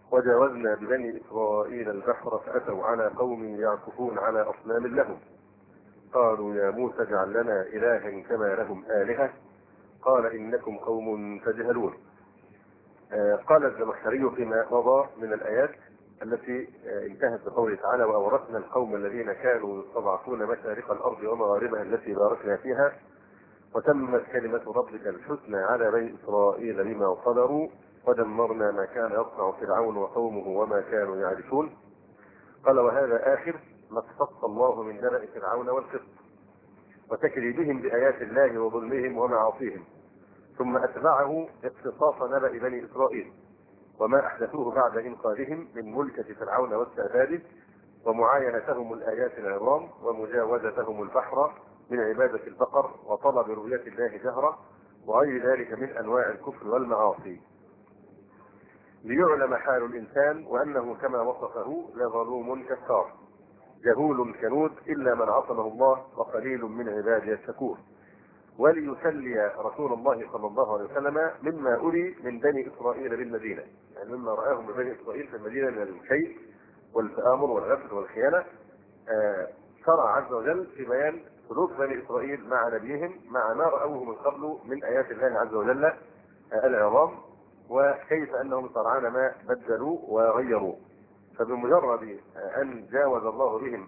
وجاوزنا ببني إسرائيل البحر فأتوا على قوم يعكفون على أصنام لهم قالوا يا موسى اجعل لنا إلها كما لهم آلهة قال إنكم قوم تجهلون. قال الزمخشري فيما مضى من الآيات التي انتهت بقوله تعالى وأورثنا القوم الذين كانوا يستضعفون مشارق الأرض ومغاربها التي باركنا فيها وتمت كلمة ربك الحسنى على بني إسرائيل بما صبروا ودمرنا ما كان يصنع فرعون وقومه وما كانوا يعرفون. قال وهذا آخر ما اختص الله من نبأ فرعون والقبط وتكذيبهم بآيات الله وظلمهم ومعاصيهم، ثم أتبعه اختصاص نبأ بني إسرائيل وما أحدثوه بعد إنقاذهم من ملكة فرعون واستعباده ومعاينتهم الآيات العظام ومجاوزتهم البحر من عبادة البقر وطلب رؤية الله جهرة وغير ذلك من أنواع الكفر والمعاصي، ليعلم حال الإنسان وأنه كما وصفه لظلوم كفار جهول كنود إلا من عصمه الله وقليل من عباده الشكور. وليسلي رسول الله صلى الله عليه وسلم مما أري من بني إسرائيل بالمدينة، يعني مما رآه من بني إسرائيل في المدينة من الكيد والتآمر والغفل والخيانة، شرع عز وجل في بيان سلوك بني إسرائيل مع نبيهم مع ما رأوه من قبل من آيات الله عز وجل العظام، وكيف أنهم سرعان ما بدلوا وغيروا. فبمجرد أن جاوز الله بهم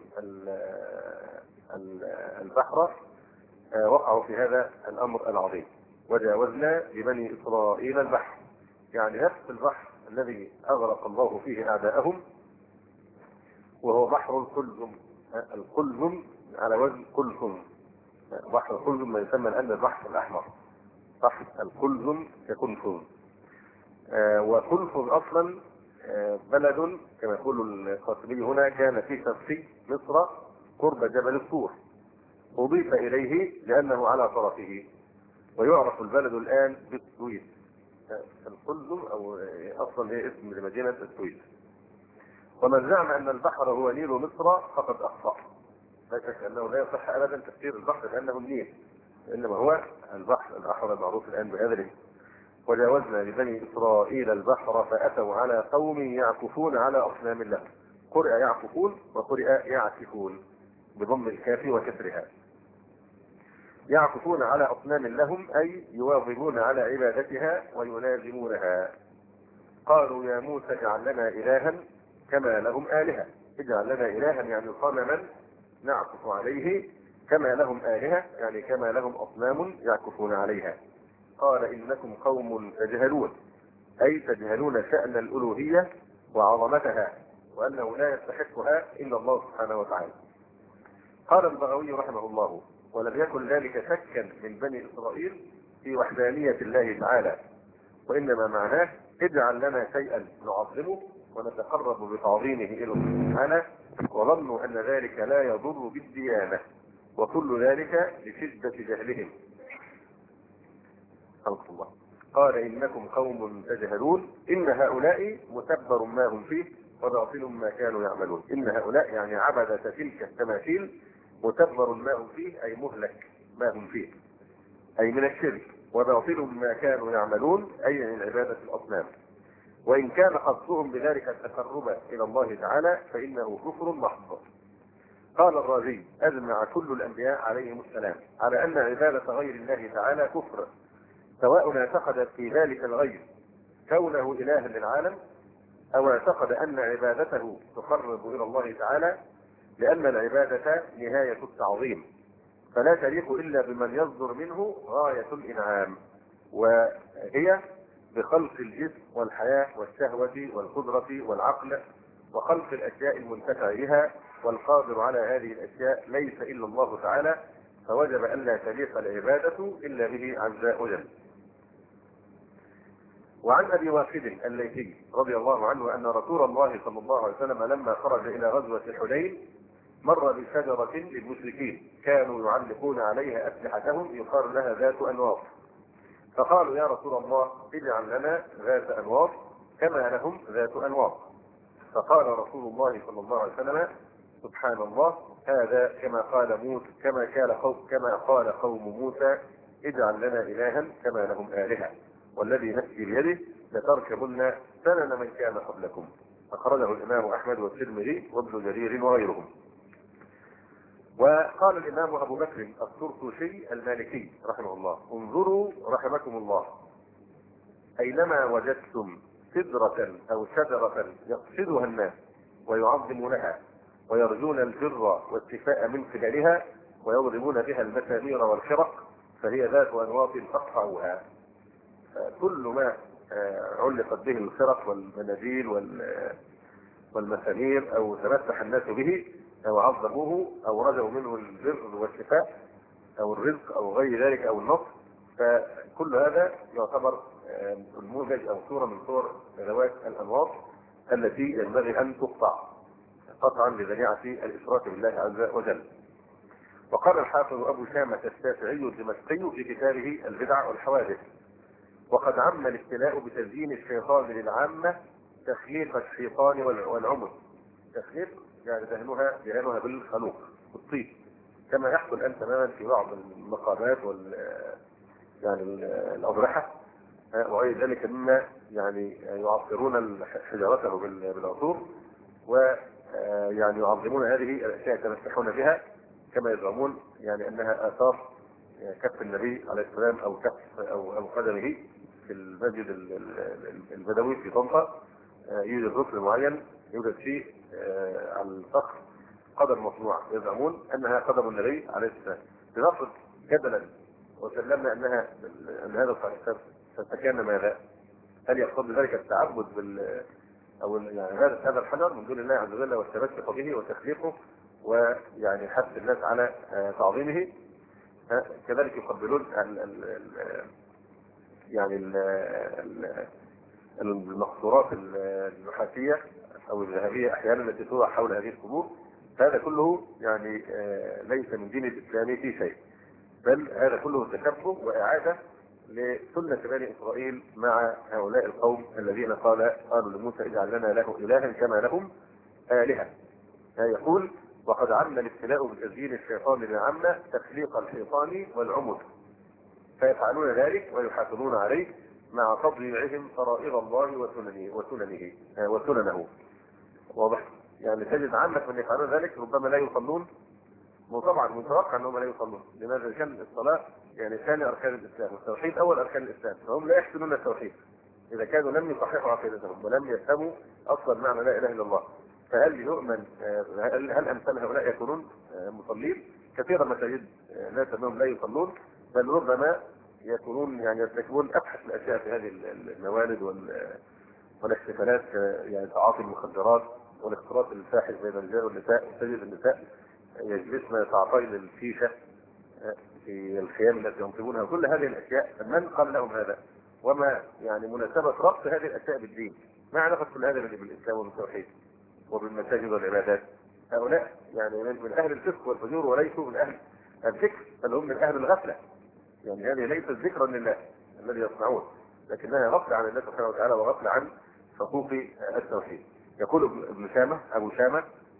البحر وقعوا في هذا الأمر العظيم. وجاوزنا ببني إسرائيل البحر، يعني نفس البحر الذي أغرق الله فيه أعداءهم، وهو بحر القلزم. القلزم على وزن قلزم، بحر القلزم ما يسمى الآن البحر الأحمر، بحر القلزم كقنفذ. وقنفذ أصلا بلد كما يقول القاسمي هنا كان في شرقي مصر قرب جبل الطور، أضيف إليه لأنه على طرفه، ويعرف البلد الآن بالسويس. القلزم أو أصلا هي اسم لمدينة السويس. ومن زعم أن البحر هو نيل مصر فقد أخطأ، لا شك أنه لا يصح أبدا تفسير البحر بأنه النيل، إنما هو البحر الأحمر المعروف الآن بهذا الاسم. وجاوزنا لبني إسرائيل البحر فأتوا على قوم يعكفون على أصنام لهم. قرئ يعكفون وقرئ يعكفون بضم الكاف وكسرها. يعكفون على أصنام لهم أي يواظبون على عبادتها ويلازمونها. قالوا يا موسى اجعل لنا إلها كما لهم آلهة، اجعل لنا إلها يعني صنما نعكف عليه، كما لهم آلهة يعني كما لهم أصنام يعكفون عليها. قال إنكم قوم تجهلون، أي تجهلون شأن الألوهية وعظمتها وأنه لا يستحقها إلا الله سبحانه وتعالى. قال البغوي رحمه الله ولم يكن ذلك شكا من بني إسرائيل في وحدانية الله تعالى، وإنما معناه اجعل لنا شيئا نعظمه ونتقرب بتعظيمه إلى الله تعالى، وظنوا أن ذلك لا يضر بالديانة، وكل ذلك لشدة جهلهم. خلق الله. قال إنكم قوم تجهلون، إن هؤلاء متبر ما هم فيه وباطل ما كانوا يعملون. إن هؤلاء يعني عبدة تلك التماثيل متبر ما هم فيه أي مهلك ما هم فيه أي من الشرك، وباطل ما كانوا يعملون أي من عبادة الأصنام. وإن كان قصدهم بذلك التقرب إلى الله تعالى فإنه كفر محض. قال الرازي أجمع كل الأنبياء عليهم السلام على أن عبادة غير الله تعالى كفر، سواء اعتقد في ذلك الغير كونه إله للعالم أو اعتقد أن عبادته تقرب إلى الله تعالى، لأن العبادة نهاية التعظيم، فلا تليق إلا بمن يصدر منه غاية الإنعام، وهي بخلق الجسم والحياة والشهوة والقدرة والعقل وخلق الأشياء المنتفع بها، والقادر على هذه الأشياء ليس إلا الله تعالى، فوجب أن لا تليق العبادة إلا به عز وجل. وعن أبي واقد الليثي رضي الله عنه أن رسول الله صلى الله عليه وسلم لما خرج إلى غزوة حنين مر بشجرة للمشركين كانوا يعلقون عليها أسلحتهم يقال لها ذات أنواط، فقالوا يا رسول الله اجعل لنا ذات أنواط كما لهم ذات أنواط. فقال رسول الله صلى الله عليه وسلم سبحان الله، هذا كما قال قوم موسى اجعل لنا إلها كما لهم آلهة، والذي نفسي بيده لتركبن سنن من كان قبلكم. أخرجه الإمام أحمد والترمذي وابن جرير وغيرهم. وقال الإمام أبو بكر الطرطوشي المالكي رحمه الله: انظروا رحمكم الله، أينما وجدتم سدرة أو شجرة يقصدها الناس ويعظمونها ويرجون البر والشفاء من خلالها ويضربون بها المسامير والخرق فهي ذات أنواط فاقطعوها. كل ما علقت به الخرق والمناديل والمسامير أو تمسح الناس به أو عظموه أو رجوا منه البر والشفاء أو الرزق أو غير ذلك أو النصر، فكل هذا يعتبر نموذج أو صورة من صور ذوات الأنواط التي ينبغي أن تقطع قطعا لذريعة الإشراك بالله عز وجل. وقال الحافظ أبو شامة الشافعي الدمشقي في كتابه البدع والحوادث: وقد عم الابتلاء بتزيين الشيطان للعامة تخليق الشيطان والعمد. تخليق يعني دهنها بالخلوق والطيب، كما يحصل الآن تماما في بعض المقامات يعني الأضرحة وغير ذلك مما يعني يعطرون حجارته بالعطور ويعني يعظمون هذه الأشياء يتمسحون بها كما يزعمون يعني أنها آثار كف النبي عليه السلام أو كف أو قدمه في المسجد البدوي في طنطا. يوجد ركن معين يوجد فيه على الصخر قدم مصنوع يزعمون أنها قدم النبي عليه السلام. لنفرض جدلا وسلمنا أن هذا الصحيح، فكان ماذا؟ هل يقصد ذلك التعبد أو يعني هذا الحجر من دون الله عز وجل والتمسك به وتخليقه ويعني حث الناس على تعظيمه؟ كذلك يقبلون يعني المقصورات النحاسية أو الذهبية أحيانا التي توضع حول هذه القبور. هذا كله يعني ليس من دين الإسلام في شيء، بل هذا كله تشبه وإعادة لسنة بني إسرائيل مع هؤلاء القوم الذين قالوا لموسى: اجعل لنا له إلها كما لهم آلهة. يقول: وقد عم الابتلاء بتزيين الشيطان للعامة تخليق الشيطان والعمد، فيفعلون ذلك ويحافظون عليه مع تضييعهم فرائض الله وسننه. واضح؟ يعني تجد عامة من يفعلون ذلك ربما لا يصلون، وطبعا متوقع انهم لا يصلون. لماذا؟ كان الصلاة يعني ثاني اركان الاسلام والتوحيد اول اركان الاسلام، فهم لا يحسنون التوحيد اذا كانوا لم يصححوا عقيدتهم ولم يفهموا اصلا معنى لا اله الا الله. فهل يؤمن هل امثال هؤلاء يكونون مصلين؟ كثيرا ما تجد ناس انهم لا يصلون، بل ربما يكونون يعني يرتكبون ابحث الاشياء في هذه الموالد والاحتفالات، يعني تعاطي المخدرات والاختلاط الفاحش بين الرجال والنساء. وتجد النساء يجلسن تعطين الفيشة في الخيام التي ينصبونها، وكل هذه الاشياء من قال لهم هذا؟ وما يعني مناسبة ربط هذه الاشياء بالدين؟ ما علاقة كل هذا بالاسلام وبالتوحيد وبالمساجد والعبادات؟ هؤلاء يعني من اهل الفسق والفجور وليسوا من اهل الفكر، بل هم من اهل الغفلة. يعني هذه ليست ذكرا لله الذي يصنعون، لكنها غفلة عن الله سبحانه وتعالى وغفلة عن حقوق التوحيد. يقول ابن شامة أبو شامة: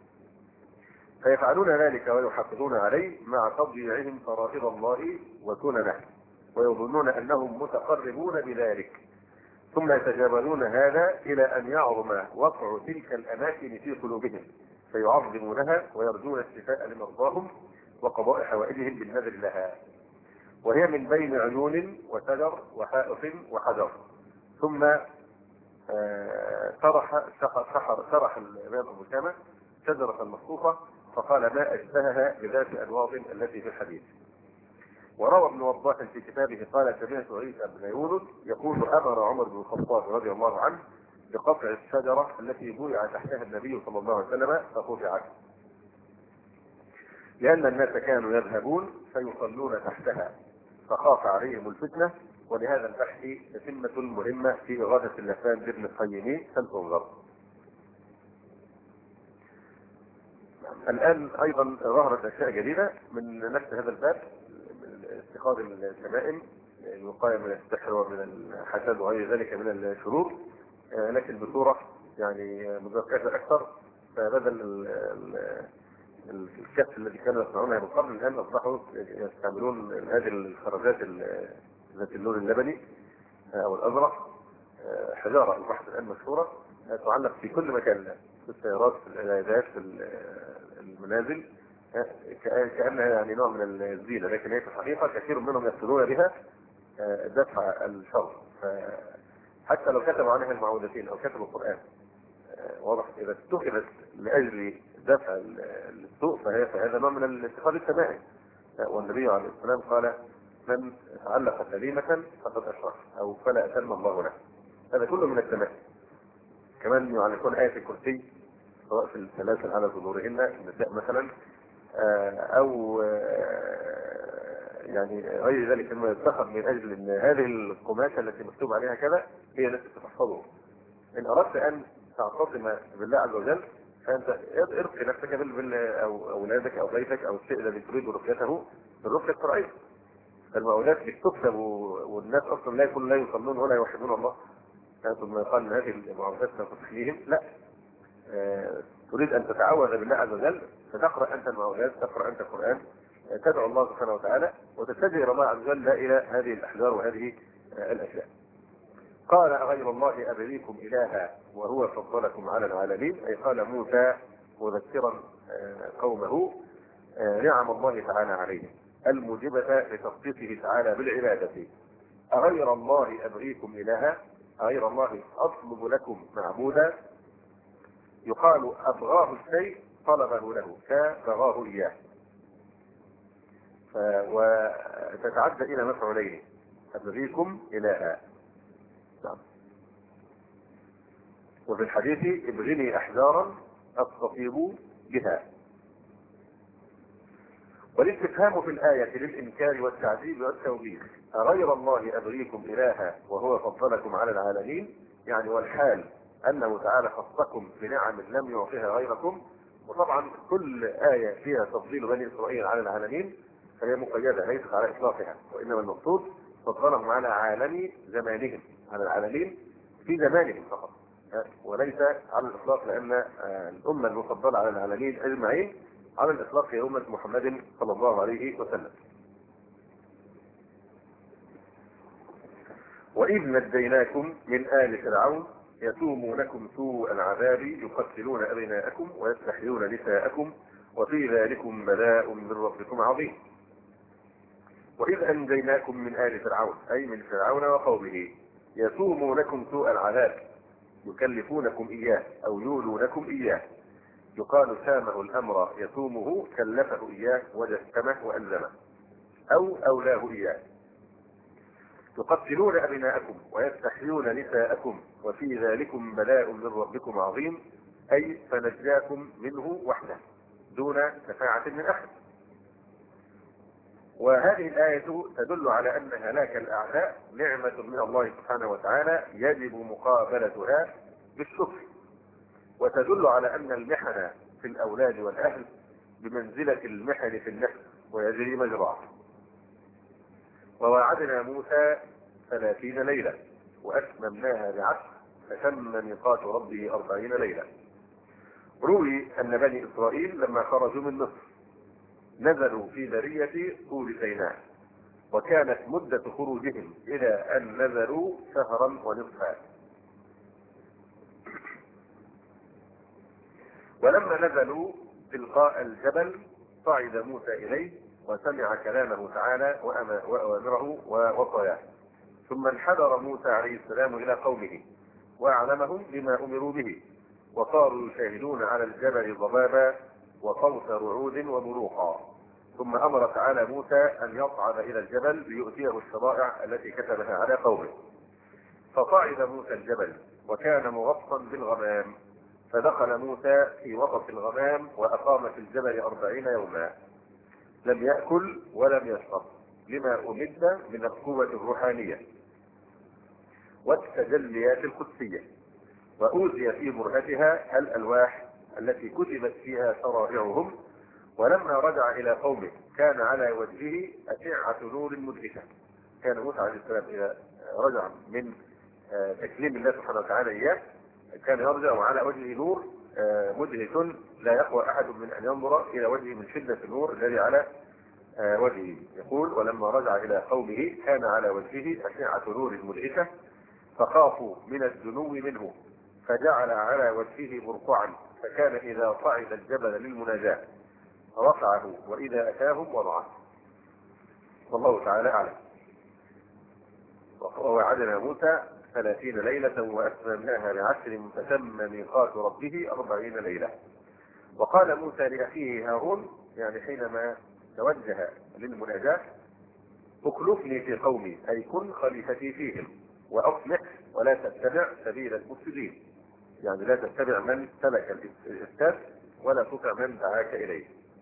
فيفعلون ذلك ويحافظون عليه مع تضييعهم فرائض الله وسننه ويظنون أنهم متقربون بذلك، ثم يتجاوزون هذا إلى أن يعظم وقع تلك الأماكن في قلوبهم فيعظمونها ويرجون الشفاء لمرضاهم وقضاء حوائجهم بالنذر لها، وهي من بين عيون وشجر وحائط وحجر. ثم شرح الإمام أبو شامة شجرة مصفوفة فقال: ما أشبهها بذات أنواط التي في الحديث. وروى ابن وضاح في كتابه قال: سمعت عيسى بن يونس يقول: أمر عمر بن الخطاب رضي الله عنه بقطع الشجرة التي بويع تحتها النبي صلى الله عليه وسلم فقطعت، لأن الناس كانوا يذهبون فيصلون تحتها فخاف عليهم الفتنة. ولهذا البحث تتمة مهمة في إغاثة اللسان لابن القيم فلتنظر. الآن أيضا ظهرت أشياء جديدة من نفس هذا الباب، من اتخاذ التمائم الوقاية من السحر ومن الحسد وغير ذلك من الشرور، لكن بصورة يعني مذكرة أكثر. فبدل الكف الذي كانوا يصنعونها من قبل الآن أصبحوا يستعملون هذه الخرزات ذات اللون اللبني أو الأزرق حجارة البحث الآن مشهورة تعلق في كل مكان، في السيارات، في العيادات، في المنازل، كأنها يعني نوع من الزينة، لكن هي في الحقيقة كثير منهم يقصدون بها دفع الشر. حتى لو كتبوا عنها المعوذتين أو كتبوا القرآن، واضح، إذا اتخذت لأجل دفع السوء فهذا نوع من الاتخاذ التمائم. والنبي عليه السلام قال: من علق تميمة فقد أشرك أو فلا أتم الله له. هذا كله من التمائم. كمان يعلقون آية الكرسي سواء في السلاسل على ظهورهن النساء مثلا، أو يعني غير ذلك، مما يتخذ من أجل أن هذه القماشة التي مكتوب عليها كذا هي التي تحفظه. إن أردت أن تعتصم بالله عز وجل فأنت ارقي نفسك أو أولادك أو بيتك أو الشيء الذي تريد رقيته بالرقية الشرعية. المعونات بتكتب والناس أصلا لا يصلون ولا يوحدون الله، ثم يقال ان هذه المعوذات ستخفيهم. لا، تريد ان تتعوذ بالله عز وجل فتقرا انت المعوذات، تقرا انت القران، تدعو الله سبحانه وتعالى وتتجه الى الله عز وجل لا الى هذه الاحجار وهذه الاشياء. قال: أغير الله أبغيكم إلها وهو فضلكم على العالمين. أي قال موسى مذكرا قومه نعم الله تعالى عليهم الموجبة لتخصيصه تعالى بالعبادة. أغير الله أبغيكم إلها، غير الله أطلب لكم معبودا. يقال أبغاه الشيء طلبه له كبغاه إياه، وتتعدى إلى مفعولين: أبغيكم إلها. وفي الحديث: ابغني أحجارا أستطيب بها. والاستفهام في الآية للإنكار والتعذيب والتوبيخ: أغير الله أبغيكم إلها وهو فضلكم على العالمين، يعني والحال أنه تعالى خصكم بنعم لم يعطها غيركم. وطبعا كل آية فيها تفضيل بني إسرائيل على العالمين فهي مقيدة ليست على إطلاقها، وإنما المقصود فضلهم على عالم زمانهم، على العالمين في زمانهم فقط، وليس على الإطلاق، لأن الأمة المفضلة على العالمين أجمعين على الإطلاق هي أمة محمد صلى الله عليه وسلم. وإذ نجيناكم من آل فرعون يسومونكم سوء العذاب يقتلون أبناءكم ويستحيون نساءكم وفي ذلكم بلاء من ربكم عظيم. وإذ أنجيناكم من آل فرعون أي من فرعون وقومه يسومونكم سوء العذاب، يكلفونكم إياه أو يولونكم إياه. يقال سامه الأمر يسومه، كلفه إياه وجسمه وألزمه أو أولاه إياه. يقتلون أبناءكم ويستحيون نساءكم وفي ذلكم بلاء من ربكم عظيم، أي فنجاكم منه وحده دون شفاعة من أحد. وهذه الآية تدل على أن هلاك الأعداء نعمة من الله سبحانه وتعالى يجب مقابلتها بالشكر، وتدل على أن المحن في الأولاد والأهل بمنزلة المحن في النفس ويجري مجراه. ووعدنا موسى 30 ليلة وأتممناها بعشر فتم ميقات ربه 40 ليلة. روي أن بني إسرائيل لما خرجوا من مصر نزلوا في برية طور سيناء، وكانت مدة خروجهم إلى أن نزلوا شهرا ونصفا. ولما نزلوا تلقاء الجبل صعد موسى إليه وسمع كلامه تعالى وأوامره ووصاياه، ثم انحدر موسى عليه السلام إلى قومه وأعلمهم بما أمروا به، وصاروا يشاهدون على الجبل ضبابا وصوت رعود وبروقا. ثم أمر تعالى موسى أن يصعد إلى الجبل ليؤتيه الشرائع التي كتبها على قومه. فصعد موسى الجبل وكان مغطى بالغمام، فدخل موسى في وسط الغمام وأقام في الجبل 40 يوما، لم يأكل ولم يشرب لما أمد من القوة الروحانية والتجليات القدسية، وأوذي في برهتها الألواح التي كتبت فيها شرائعهم. ولما رجع إلى قومه كان على وجهه أشعة نور مدهشة. كان موسى عليه السلام إذا رجع من تكليم الله سبحانه وتعالى إياه كان يرجع وعلى وجهه نور مدهش لا يقوى أحد من أن ينظر إلى وجهه من شدة النور الذي على وجهه. يقول: ولما رجع إلى قومه كان على وجهه أشعة نور مدهشة فخافوا من الدنو منه، فجعل على وجهه برقعا، فكان إذا صعد الجبل للمناجاة رفعه وإذا أتاهم وضعه. والله تعالى أعلم. ووعدنا موسى 30 ليلة وأتممناها ب10 فتم ميقات ربه 40 ليلة. وقال موسى لأخيه هارون يعني حينما توجه للمناجاة: اخلفني في قومي، أي كن خليفتي فيهم، وأصلح ولا تتبع سبيل المفسدين، يعني لا تتبع من سلك الإفساد ولا تطع من دعاك إليه.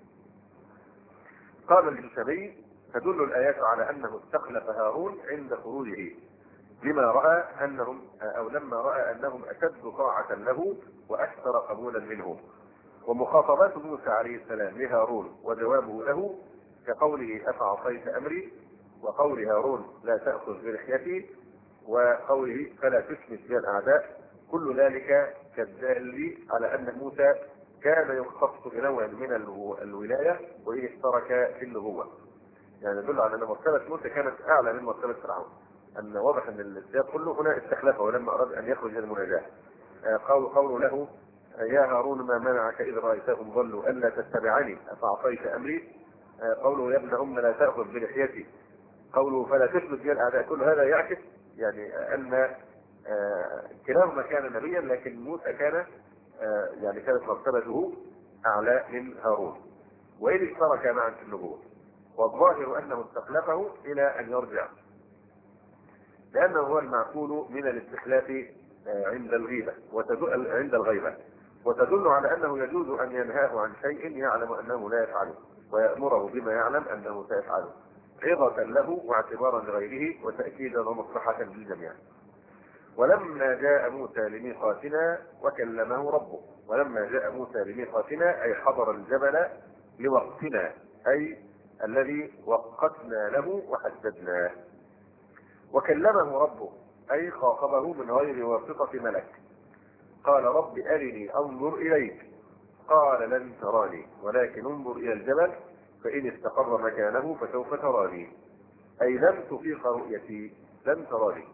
قال الجشمي: تدل الآيات على أنه استخلف هارون عند خروجه لما رأى أنهم أو لما رأى أنهم أشد طاعة له وأكثر قبولا منه. ومخاطبات موسى عليه السلام لهارون وجوابه له كقوله: أفعصيت أمري، وقول هارون: لا تأخذ بلحيتي، وقوله: فلا تشمت بي الأعداء، كل ذلك كالدال على أن موسى كان يختص بنوع من الولاية وإن اشترك في النبوة. يعني يدل على أن مرتبة موسى كانت أعلى من مرتبة فرعون، أن واضح أن السياق كله هنا استخلفه ولما أراد أن يخرج من المناجاة. قول له: يا هارون ما منعك إذ رأيتهم ضلوا ألا تتبعني أفعصيت أمري. قوله: يا ابن أم لا تأخذ بلحيتي. قوله: فلا تشمت بي الأعداء. كل هذا يعكس يعني أن كلاهما كان نبيا، لكن موسى كان يعني كانت مرتبته أعلى من هارون وإن اشترك معا في النبوة. والظاهر أنه استخلفه إلى أن يرجع، لأنه هو المعقول من الاستخلاف عند الغيبة عند الغيبة، وتدل على أنه يجوز أن ينهاه عن شيء يعلم أنه لا يفعله ويأمره بما يعلم أنه سيفعله، عظة له واعتبارا لغيره وتأكيدا ومصلحة للجميع. ولما جاء موسى لميقاتنا وكلمه ربه. ولما جاء موسى لميقاتنا أي حضر الجبل لوقتنا، أي الذي وقتنا له وحددناه. وكلمه ربه أي خاطبه من غير واسطة ملك. قال: رب أرني أنظر إليك. قال: لن تراني ولكن انظر إلى الجبل فإن استقر مكانه فسوف تراني، أي لن تفيق رؤيتي، لن تراني.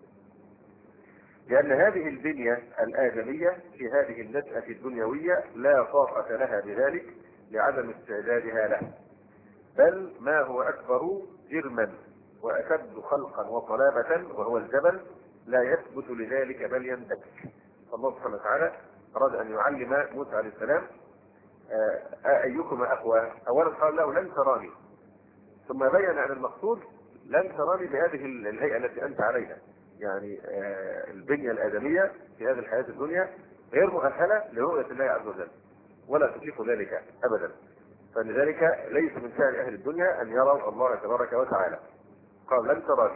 لأن هذه البنية الآدمية في هذه النشأة الدنيوية لا طاقة لها بذلك لعدم استعدادها له، بل ما هو أكبر جرما وأشد خلقا وصلابة وهو الجبل لا يثبت لذلك بل يندك. فالله سبحانه وتعالى أراد أن يعلم موسى عليه السلام أيكما أقوى. أولا قال له: لن تراني، ثم بين أن المقصود لن تراني بهذه الهيئة التي أنت عليها، يعني البنية الآدمية في هذه الحياة الدنيا غير مؤهلة لرؤية الله عز وجل ولا تطيق ذلك أبدا. فلذلك ليس من شأن أهل الدنيا أن يروا الله تبارك وتعالى. قال: لن تراني.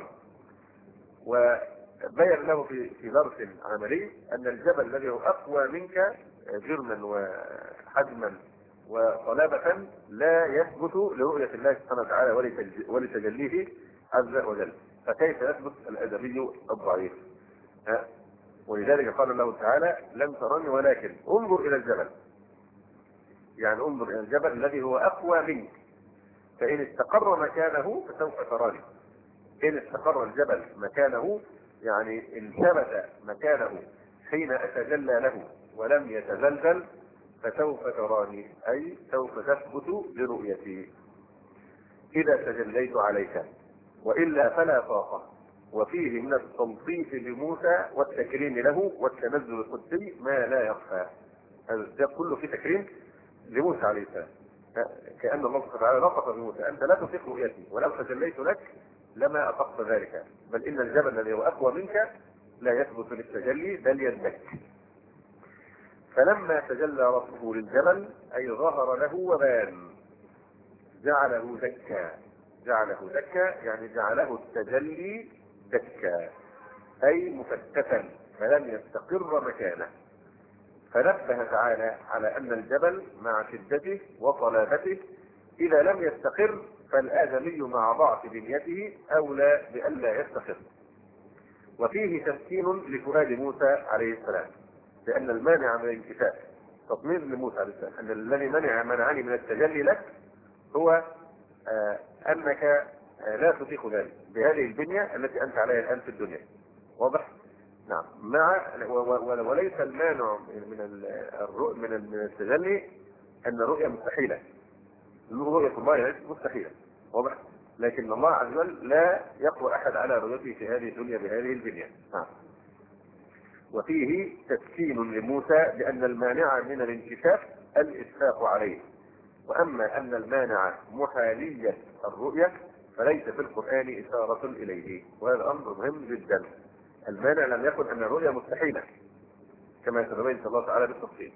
وبين له في درس عملي أن الجبل الذي هو أقوى منك جرما وحجما وصلابة لا يثبت لرؤية الله سبحانه وتعالى ولتجليه عز وجل، فكيف يثبت الآدمي الضعيف؟ ولذلك قال له تعالى: لن تراني ولكن انظر إلى الجبل، يعني انظر إلى الجبل الذي هو أقوى منك، فإن استقر مكانه فسوف تراني. إن استقر الجبل مكانه يعني إن ثبت مكانه حين أتجلى له ولم يتزلزل فسوف تراني، أي سوف تثبت لرؤيتي إذا تجليت عليك، وإلا فلا طاقة. وفيه من التلطيف لموسى والتكريم له والتنزل القدسي ما لا يخفى. هذا كله في تكريم لموسى عليه السلام، كأن الله سبحانه وتعالى لطف بموسى: أنت لا تطيق رؤيتي، ولو تجليت لك لما أطقت ذلك، بل إن الجبل الذي هو أقوى منك لا يثبت للتجلي بل يندك. فلما تجلى ربه للجبل أي ظهر له وبان جعله دكا. جعله دكا يعني جعله التجلي دكا، أي مفتتا فلم يستقر مكانه. فنبه تعالى على أن الجبل مع شدته وصلابته إذا لم يستقر فالآدمي مع ضعف بنيته أولى بألا يستقر. وفيه تمكين لفؤاد موسى عليه السلام، لأن المانع من الانكفاء تطمين لموسى عليه السلام أن الذي منعني من التجلي لك هو أنك لا تطيق ذلك بهذه البنية التي أنت عليها الآن في الدنيا. واضح؟ نعم، مع وليس المانع من التجلي ان الرؤيا مستحيله. رؤيه الله مستحيله، واضح. لكن الله عز وجل لا يقوى احد على رؤيته في هذه الدنيا بهذه البنيه. نعم. وفيه تسكين لموسى بان المانع من الانكشاف الاشفاق عليه، واما ان المانع محاليه الرؤيه فليس في القران اشاره اليه، وهذا امر مهم جدا. المانع لم يكن ان الرؤيا مستحيله كما سنبين الله تعالى بالتفصيل.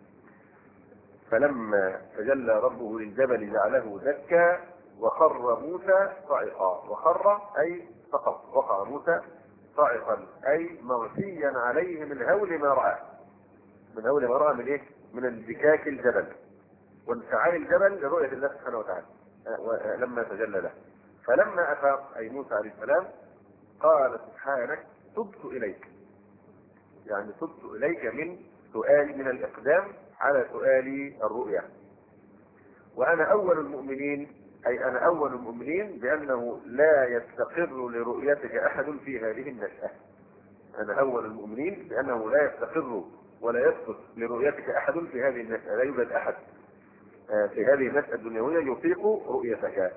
فلما تجلى ربه للجبل جعله دكا وخر موسى صعقا. وخر اي سقط، وقع موسى صاعقا اي مغشيا عليه من هول ما راى. من هول ما راى من ايه؟ من انفكاك الجبل وانفعال الجبل لرؤيه الله سبحانه وتعالى لما تجلى له. فلما افاق اي موسى عليه السلام قال سبحانك تبت اليك، يعني تبت اليك من سؤال، من الاقدام على سؤال الرؤيا. وانا اول المؤمنين، اي انا اول المؤمنين بانه لا يستقر لرؤيتك احد في هذه النشأة. انا اول المؤمنين بانه لا يستقر ولا يثبت لرؤيتك احد في هذه النشأة. لا يوجد احد في هذه النشأة الدنيوية يطيق رؤيتك.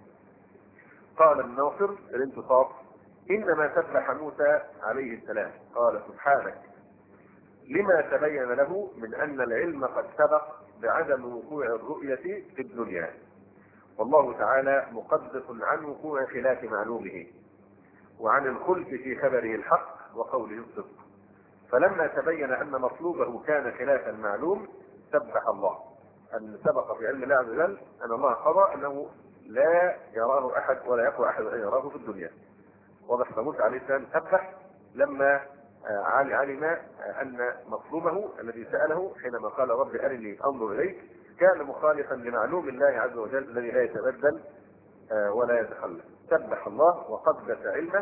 قال الناصر الانتصاب انما سبح موسى عليه السلام قال سبحانك لما تبين له من ان العلم قد سبق بعدم وقوع الرؤية في الدنيا، والله تعالى مقدس عن وقوع خلاف معلومه وعن الخلف في خبره الحق وقوله الصدق. فلما تبين ان مطلوبه كان خلاف المعلوم سبح الله ان سبق في علم الله عز وجل ان الله قضى انه لا يراه احد ولا يقوى احد ان يراه في الدنيا. واضح. فموسى عليه السلام سبح لما علم ان مطلوبه الذي ساله حينما قال رب ارني انظر اليك كان مخالفا لمعلوم الله عز وجل الذي لا يتبدل ولا يتخلف. سبح الله وقدس علمه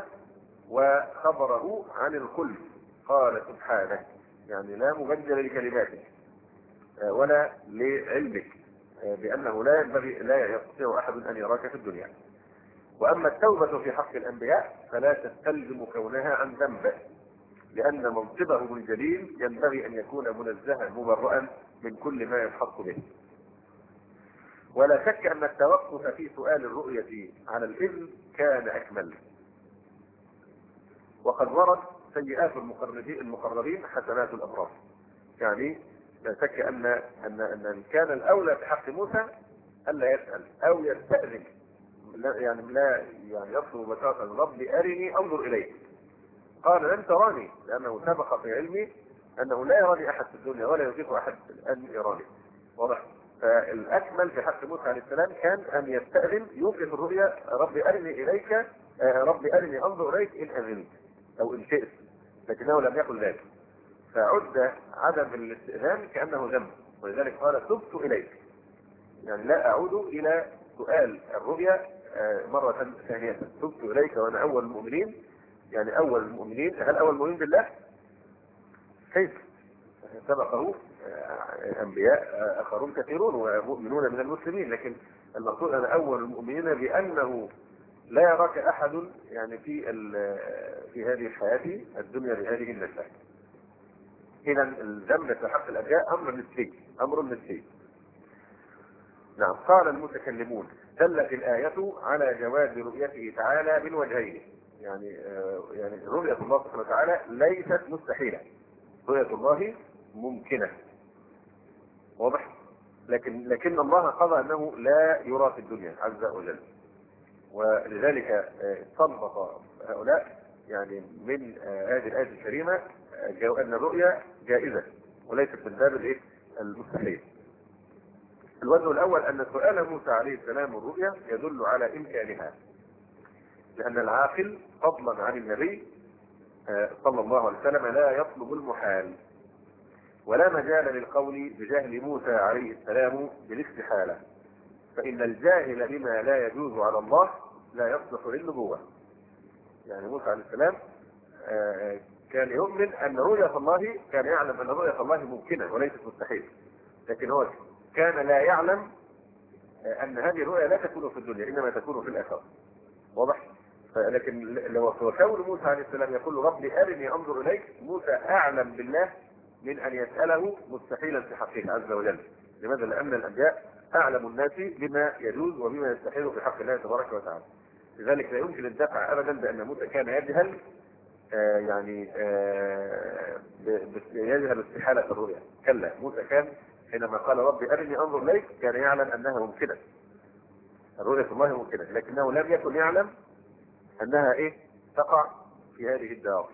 وخبره عن الخلف. قال سبحانه يعني لا مبدل لكلماته ولا لعلمك بانه لا ينبغي، لا يستطيع احد ان يراك في الدنيا. واما التوبه في حق الانبياء فلا تستلزم كونها عن ذنب، لان منصبه الجليل ينبغي ان يكون منزها مبرئا من كل ما يلحق به. ولا شك ان التوقف في سؤال الرؤيه على الاذن كان اكمل. وقد ورد سيئات المقربين حسنات الابرار. يعني لا شك ان كان الاولى في حق موسى الا يسال او يستاذن، لا يطلب مباشره ربي ارني انظر اليك. قال لن تراني لانه سبق في علمي انه لا يراني احد في الدنيا ولا يطيق احد ان يراني. واضح. فالاكمل في حق موسى عليه السلام كان ان يستاذن يوقف الرؤيا ربي ارني اليك، ربي ارني انظر اليك ان اذنت او ان شئت، لكنه لم يقل ذلك. فعد عدم الاستئذان كانه ذنب، ولذلك قال تبت اليك، يعني لا اعود الى سؤال الرؤيا مره ثانيه. تبت اليك وانا اول المؤمنين، يعني اول المؤمنين. هل اول المؤمنين بالله؟ كيف؟ سبقه انبياء اخرون كثيرون ومؤمنون من المسلمين، لكن المقصود انا اول المؤمنين بانه لا يراك احد يعني في هذه الحياه الدنيا بهذه النشأة. اذا الذنب في حق الانبياء امر نسبي. نعم. قال المتكلمون دلت الايه على جواز رؤيته تعالى من وجهين. يعني رؤيه الله سبحانه وتعالى ليست مستحيله، رؤيه الله ممكنه. واضح. لكن الله قضى انه لا يرى في الدنيا عز وجل، ولذلك استنبط هؤلاء يعني من هذه الايه الكريمه ان الرؤيا جائزه وليست من باب المستحيل. الوجه الاول ان سؤال موسى عليه السلام الرؤيا يدل على امكانها، لان العاقل فضلا عن النبي صلى الله عليه وسلم لا يطلب المحال، ولا مجال للقول بجهل موسى عليه السلام بالاستحاله، فان الجاهل بما لا يجوز على الله لا يصلح للنبوه. يعني موسى عليه السلام كان يؤمن ان رؤية الله، كان يعلم ان رؤية الله ممكنة وليست مستحيل، لكن هو كان لا يعلم ان هذه الرؤية لا تكون في الدنيا انما تكون في الاخرة. واضح. لكن لو كون موسى عليه السلام يقول ربي أرني أنظر إليك، موسى أعلم بالله من أن يسأله مستحيلا في حقه عز وجل. لماذا؟ لأن الأنبياء أعلم الناس بما يجوز وبما يستحيل في حق الله تبارك وتعالى. لذلك لا يمكن الدفع أبدا بأن موسى كان يجهل يجهل استحالة الرؤيا. كلا، موسى كان حينما قال ربي أرني أنظر إليك كان يعلم أنها ممكنة، الرؤية الله ممكنة، لكنه لم يكن يعلم أنها تقع في هذه الدار.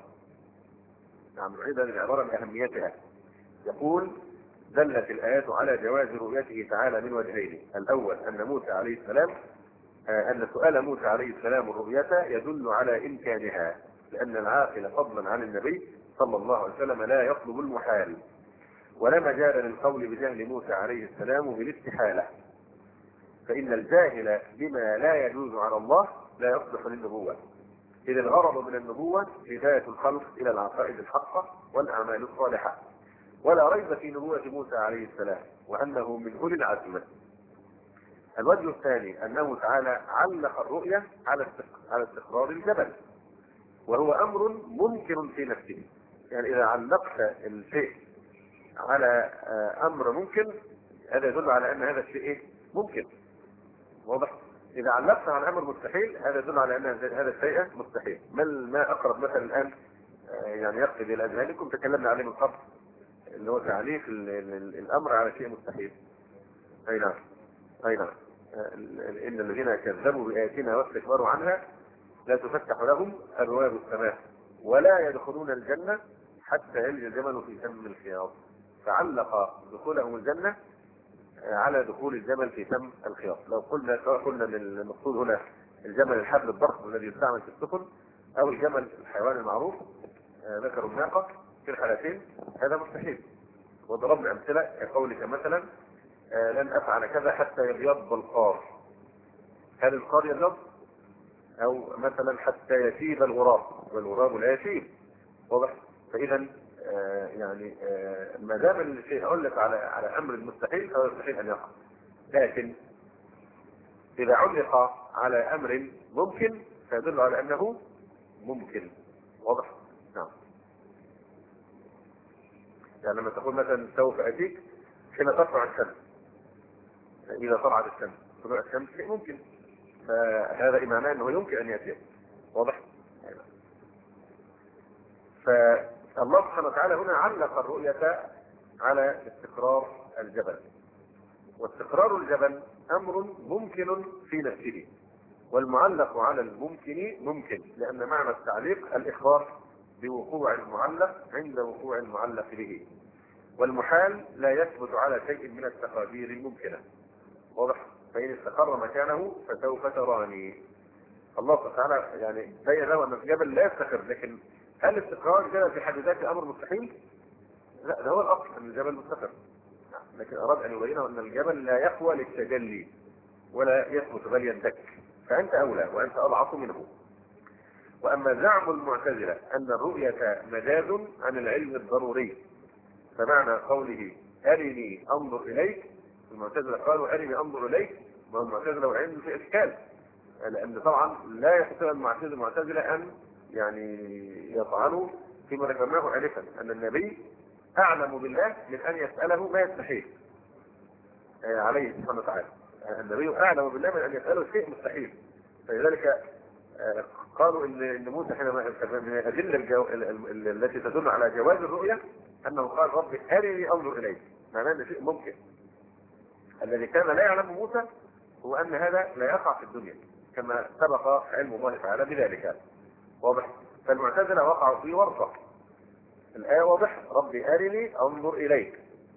نعم، نعيد هذه العبارة لأهميتها. يقول دلت الآيات على جواز رؤيته تعالى من وجهين. الأول أن موسى عليه السلام أن سؤال موسى عليه السلام الرؤية يدل على إمكانها، لأن العاقل فضلا عن النبي صلى الله عليه وسلم لا يطلب المحال، ولا مجال للقول بجهل موسى عليه السلام بالاستحالة، فإن الجاهل بما لا يجوز على الله لا يصلح للنبوة، إذ الغرض من النبوة هداية الخلق إلى العقائد الحقة والأعمال الصالحة. ولا ريب في نبوة موسى عليه السلام وأنه من أولي العزم. الوجه الثاني أنه تعالى علق الرؤية على استقرار الجبل، وهو أمر ممكن في نفسه. يعني إذا علقت الشيء على أمر ممكن، هذا يدل على أن هذا الشيء ممكن. واضح؟ إذا علقت على أمر مستحيل هذا يدل على أن هذا الشيء مستحيل. ما أقرب مثلا الآن يعني يقصد إلى أذهانكم تكلمنا عليه من قبل، اللي هو تعليق الأمر على شيء مستحيل. أي نعم، أي نعم. إن الذين كذبوا بآياتنا واستكبروا عنها لا تفتح لهم أبواب السماء ولا يدخلون الجنة حتى يلج الجمل في سم الخياط. فعلق دخولهم الجنة على دخول الجمل في سم الخياط. لو قلنا المقصود هنا الجمل الحبل الضخم الذي يستعمل في السفن، أو الجمل الحيوان المعروف ذكروا الناقة، في الحالتين هذا مستحيل. وضربنا أمثلة كقولك مثلا لن أفعل كذا حتى يبيض القار. هل القار يبيض؟ أو مثلا حتى يشيب الغراب، والغراب لا يشيب. واضح؟ فإذا يعني ما دام الشيء علق على أمر مستحيل فهو يستحيل أن يقع. لكن إذا علق على أمر ممكن فيدل على أنه ممكن. واضح؟ نعم. يعني لما تقول مثلا سوف أتيك حين تطلع الشمس، إذا طلعت الشمس، طلوع الشمس شيء ممكن، فهذا معناه أنه يمكن أن يأتي. واضح؟ فالله سبحانه وتعالى هنا علق الرؤية على استقرار الجبل، واستقرار الجبل أمر ممكن في نفسه، والمعلق على الممكن ممكن، لأن معنى التعليق الإخبار بوقوع المعلق عند وقوع المعلق به، والمحال لا يثبت على شيء من التقادير الممكنة. واضح؟ فإن استقر مكانه فسوف تراني. الله سبحانه وتعالى يعني بين له أن الجبل لا يستقر، لكن هل استقرار الجبل في حد ذاته أمر مستحيل؟ لا، ده هو الأصل أن الجبل مستقر، لكن أراد أن يبينه أن الجبل لا يقوى للتجلي ولا يثبت بل يندك، فأنت أولى وأنت أضعف منه. وأما زعم المعتزلة أن الرؤية مجاز عن العلم الضروري، فمعنى قوله أرني أنظر إليك، المعتزلة قالوا أرني أنظر إليك، ما المعتزلة وعلم في إشكال، لأن طبعا لا يستطيع المعتزلة أن يعني يطعنوا فيما ذكرناه آنفا أن النبي أعلم بالله من أن يسأله ما يستحيل عليه سبحانه وتعالى. النبي أعلم بالله من أن يسأله شيء مستحيل، فلذلك قالوا إن موسى حينما من الأدلة التي تدل على جواز الرؤية أنه قال ربي أرني أنظر إليك، معناه أن شيء ممكن. الذي كان لا يعلم موسى هو أن هذا لا يقع في الدنيا كما سبق علم الله تعالى بذلك. واضح؟ فالمعتزلة وقعوا في ورطة. الآية واضحة، ربي أرني أنظر إليك،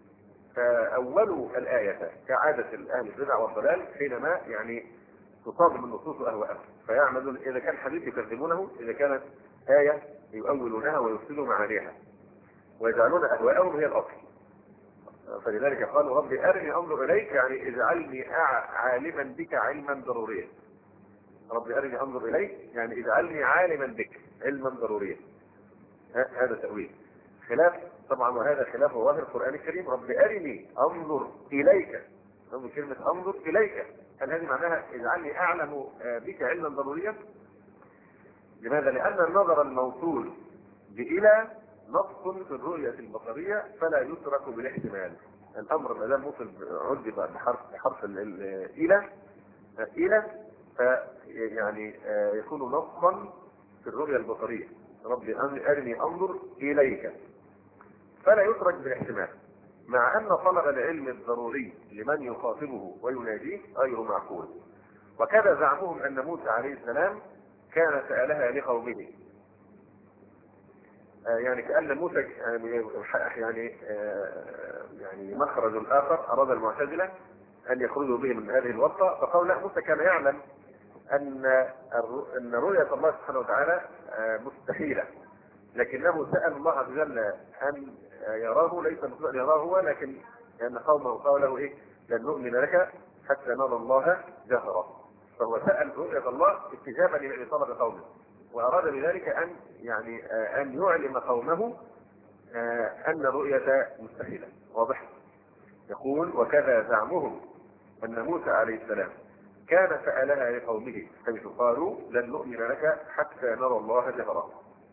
فأولوا الآية كعادة الأهل البدع والضلال حينما يعني تصادم النصوص أهواءهم، فيعملون إذا كان حديث يكذبونه، إذا كانت آية يؤولونها ويفسدوا معانيها ويجعلون أهواءهم هي الأصل. فلذلك قالوا ربي أرني أنظر إليك، يعني اجعلني عالما بك علما ضروريا. ربي أرني أنظر إليك يعني اجعلني عالما بك علما ضروريا. هذا تأويل خلاف طبعا، وهذا خلاف ظاهر القرآن الكريم. ربي أرني أنظر إليك، نظر كلمة أنظر إليك، هل هذه معناها اجعلني أعلم بك علما ضروريا؟ لماذا؟ لأن النظر الموصول بإلى نص في الرؤية البصرية فلا يترك بالاحتمال. الأمر ما دام وصل عد بحرف إلى يعني يكون نصا في الرؤية البصرية، ربي أرني أنظر إليك، فلا يترك بالاحتمال، مع أن طلب العلم الضروري لمن يخاطبه ويناديه غير معقول. وكذا زعمهم أن موسى عليه السلام كان سألها لقومه، يعني كأن موسى يعني مخرج آخر أراد المعتزلة أن يخرجوا به من هذه الورطة، فقالوا لا، موسى كان يعلم أن رؤية الله سبحانه وتعالى مستحيلة، لكنه سأل الله عز وجل أن يراه، ليس مطلوب أن يراه هو، لكن لأن قومه قالوا له إيه؟ لن نؤمن لك حتى نرى الله جهرا. فهو سأل رؤية الله استجابة لطلب قومه، وأراد بذلك أن يعلم قومه أن الرؤية مستحيلة. واضح؟ يقول وكذا زعمهم أن موسى عليه السلام كان سألها لقومه حيث قالوا لن نؤمن لك حتى نرى الله جهرا،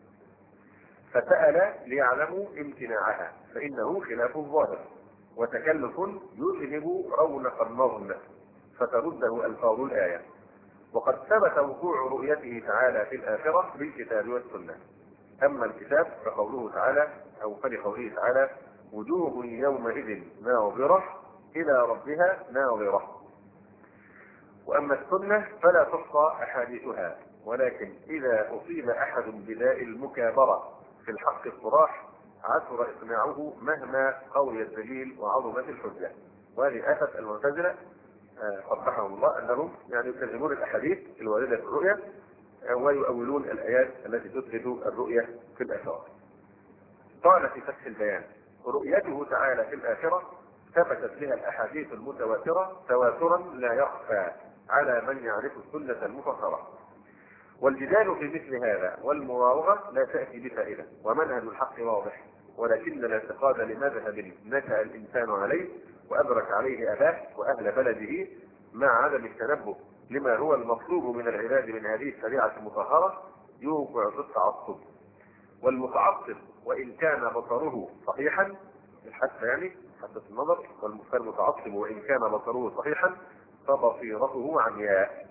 فسأل ليعلموا امتناعها، فإنه خلاف الظاهر وتكلف يذهب رونق النظم فترده ألفاظ الآية. وقد ثبت وقوع رؤيته تعالى في الآخرة بالكتاب والسنة. أما الكتاب فقوله تعالى أو فلقوله تعالى وجوه يومئذ ناظرة إلى ربها ناظرة. وأما السنة فلا تحصى أحاديثها، ولكن إذا أصيب أحد بداء المكابرة في الحق الصراح عسر إقناعه مهما قوي الدليل وعظمت الحجة. وهذه آفة المعتزلة قبحهم الله، أنهم يكذبون الأحاديث الواردة في الرؤية ويؤولون الآيات التي تثبت الرؤية في الآخرة. قال في فتح البيان رؤيته تعالى في الآخرة ثبتت بها الأحاديث المتواترة تواترا لا يخفى على من يعرف السنة المفخرة. والجدال في مثل هذا والمراوغة لا تأتي بفائدة، ومنهج الحق واضح، ولكن الاعتقاد لمذهب نشأ الإنسان عليه وأدرك عليه أباه وأهل بلده مع عدم التنبه لما هو المطلوب من العباد من هذه الشريعة المطهرة يوقع في التعصب. والمتعصب وإن كان بصره صحيحا، حتى حتى النظر، والمتعصب وإن كان بصره صحيحا فبصيرته عمياء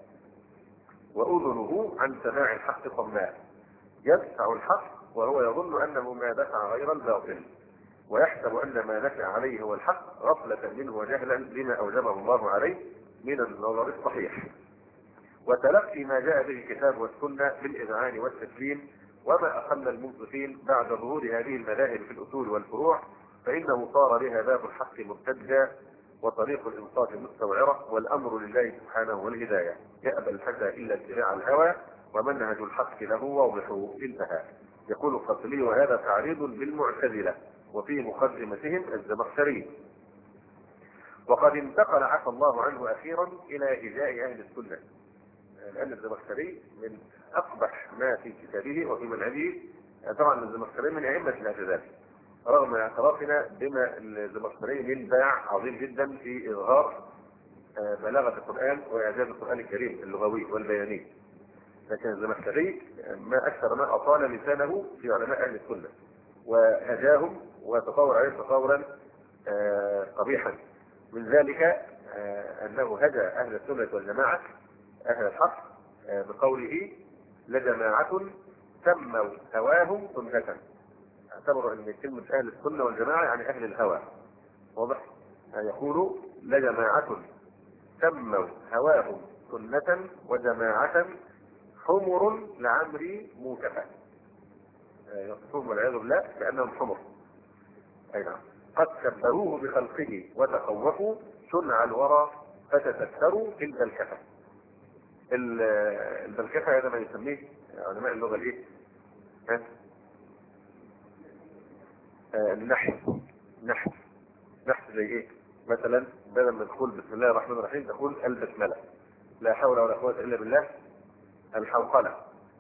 وأذنه عن سماع الحق صماء، يدفع الحق وهو يظن أنه ما دفع غير الباطل، ويحسب أن ما نفع عليه هو الحق غفلة منه وجهلا بما أوجبه الله عليه من النظر الصحيح. وتلقي ما جاء به الكتاب والسنة بالإذعان والتسليم، وما أقل المنصفين بعد ظهور هذه المذاهب في الأصول والفروع، فإنه صار بها باب الحق مرتجا وطريق الإنصاف مستوعرة، والأمر لله سبحانه والهداية، يأبى الفتى إلا اتباع الهوى ومنهج الحق له واضح. انتهى. يقول القتلي وهذا تعريض بالمعتزلة وفي مقدمتهم الزمخشري. وقد انتقل عفى الله عنه أخيرا إلى إجاء أهل السنة، لأن الزمخشري من أقبح ما في كتابه وفي منهجه. طبعا الزمخشري من أئمة الاعتزال، رغم اعترافنا بما الزمخشري من باع عظيم جدا في إظهار بلاغة القرآن وإعجاز القرآن الكريم اللغوي والبياني، لكن الزمخشري ما أكثر ما أطال لسانه في علماء أهل السنة وهجاهم وتطور عليه تطورا قبيحا. من ذلك أنه هجى أهل السنة والجماعة أهل الحق بقوله لجماعة سموا هواهم سنة. اعتبروا أن كلمة أهل السنة والجماعة يعني أهل الهوى. واضح؟ يقولوا لجماعة سموا هواهم سنة وجماعة حمر لعمري موكفة، يصفهم والعياذ بالله كأنهم حمر. أي نعم. قد كبروه بخلقه وتخوفوا صنع الورى فتتكروا في البلكفة. البلكفة هذا ما يسميه علماء اللغة الايه؟ النحو. نحو زي ايه؟ مثلا بدل ما تقول بسم الله الرحمن الرحيم تقول البسملة، لا حول ولا قوة الا بالله، الحوقلة،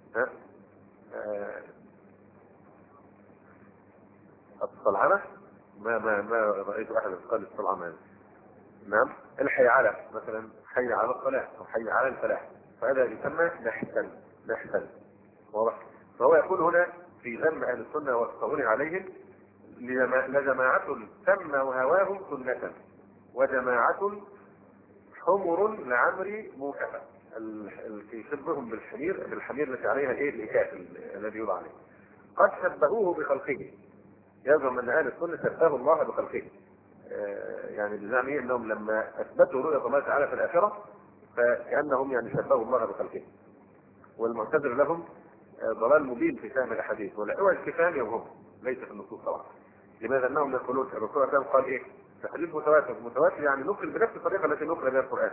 الصلعنة. ما رأيت احد قال الصلعنة. نعم. الحيعلة مثلا، حي على الصلاة او حي على الفلاح، فهذا يسمى نحتا. واضح؟ فهو يقول هنا في ذم اهل السنه والتطاول عليهم: لجماعه سموا هواهم سنه، وجماعه حمر لعمري موكفه. يشبههم بالحمير التي عليها الايه؟ الاكاف الذي يوضع عليه. قد شبهوه بخلقه. يزعم ان اهل السنه شبهوا الله بخلقه، يعني بزعمه انهم لما اثبتوا رؤيه الله تعالى في الاخره فكانهم يعني شبهوا الله بخلقه. والمعتذر لهم ضلال مبين في فهم الاحاديث، والاول في فهمهم هم ليس في النصوص طبعا. لماذا؟ انهم يقولون الرسول صلى الله عليه وسلم قال ايه؟ في حديث متواتر يعني نقل بنفس الطريقه التي نقل بها القران،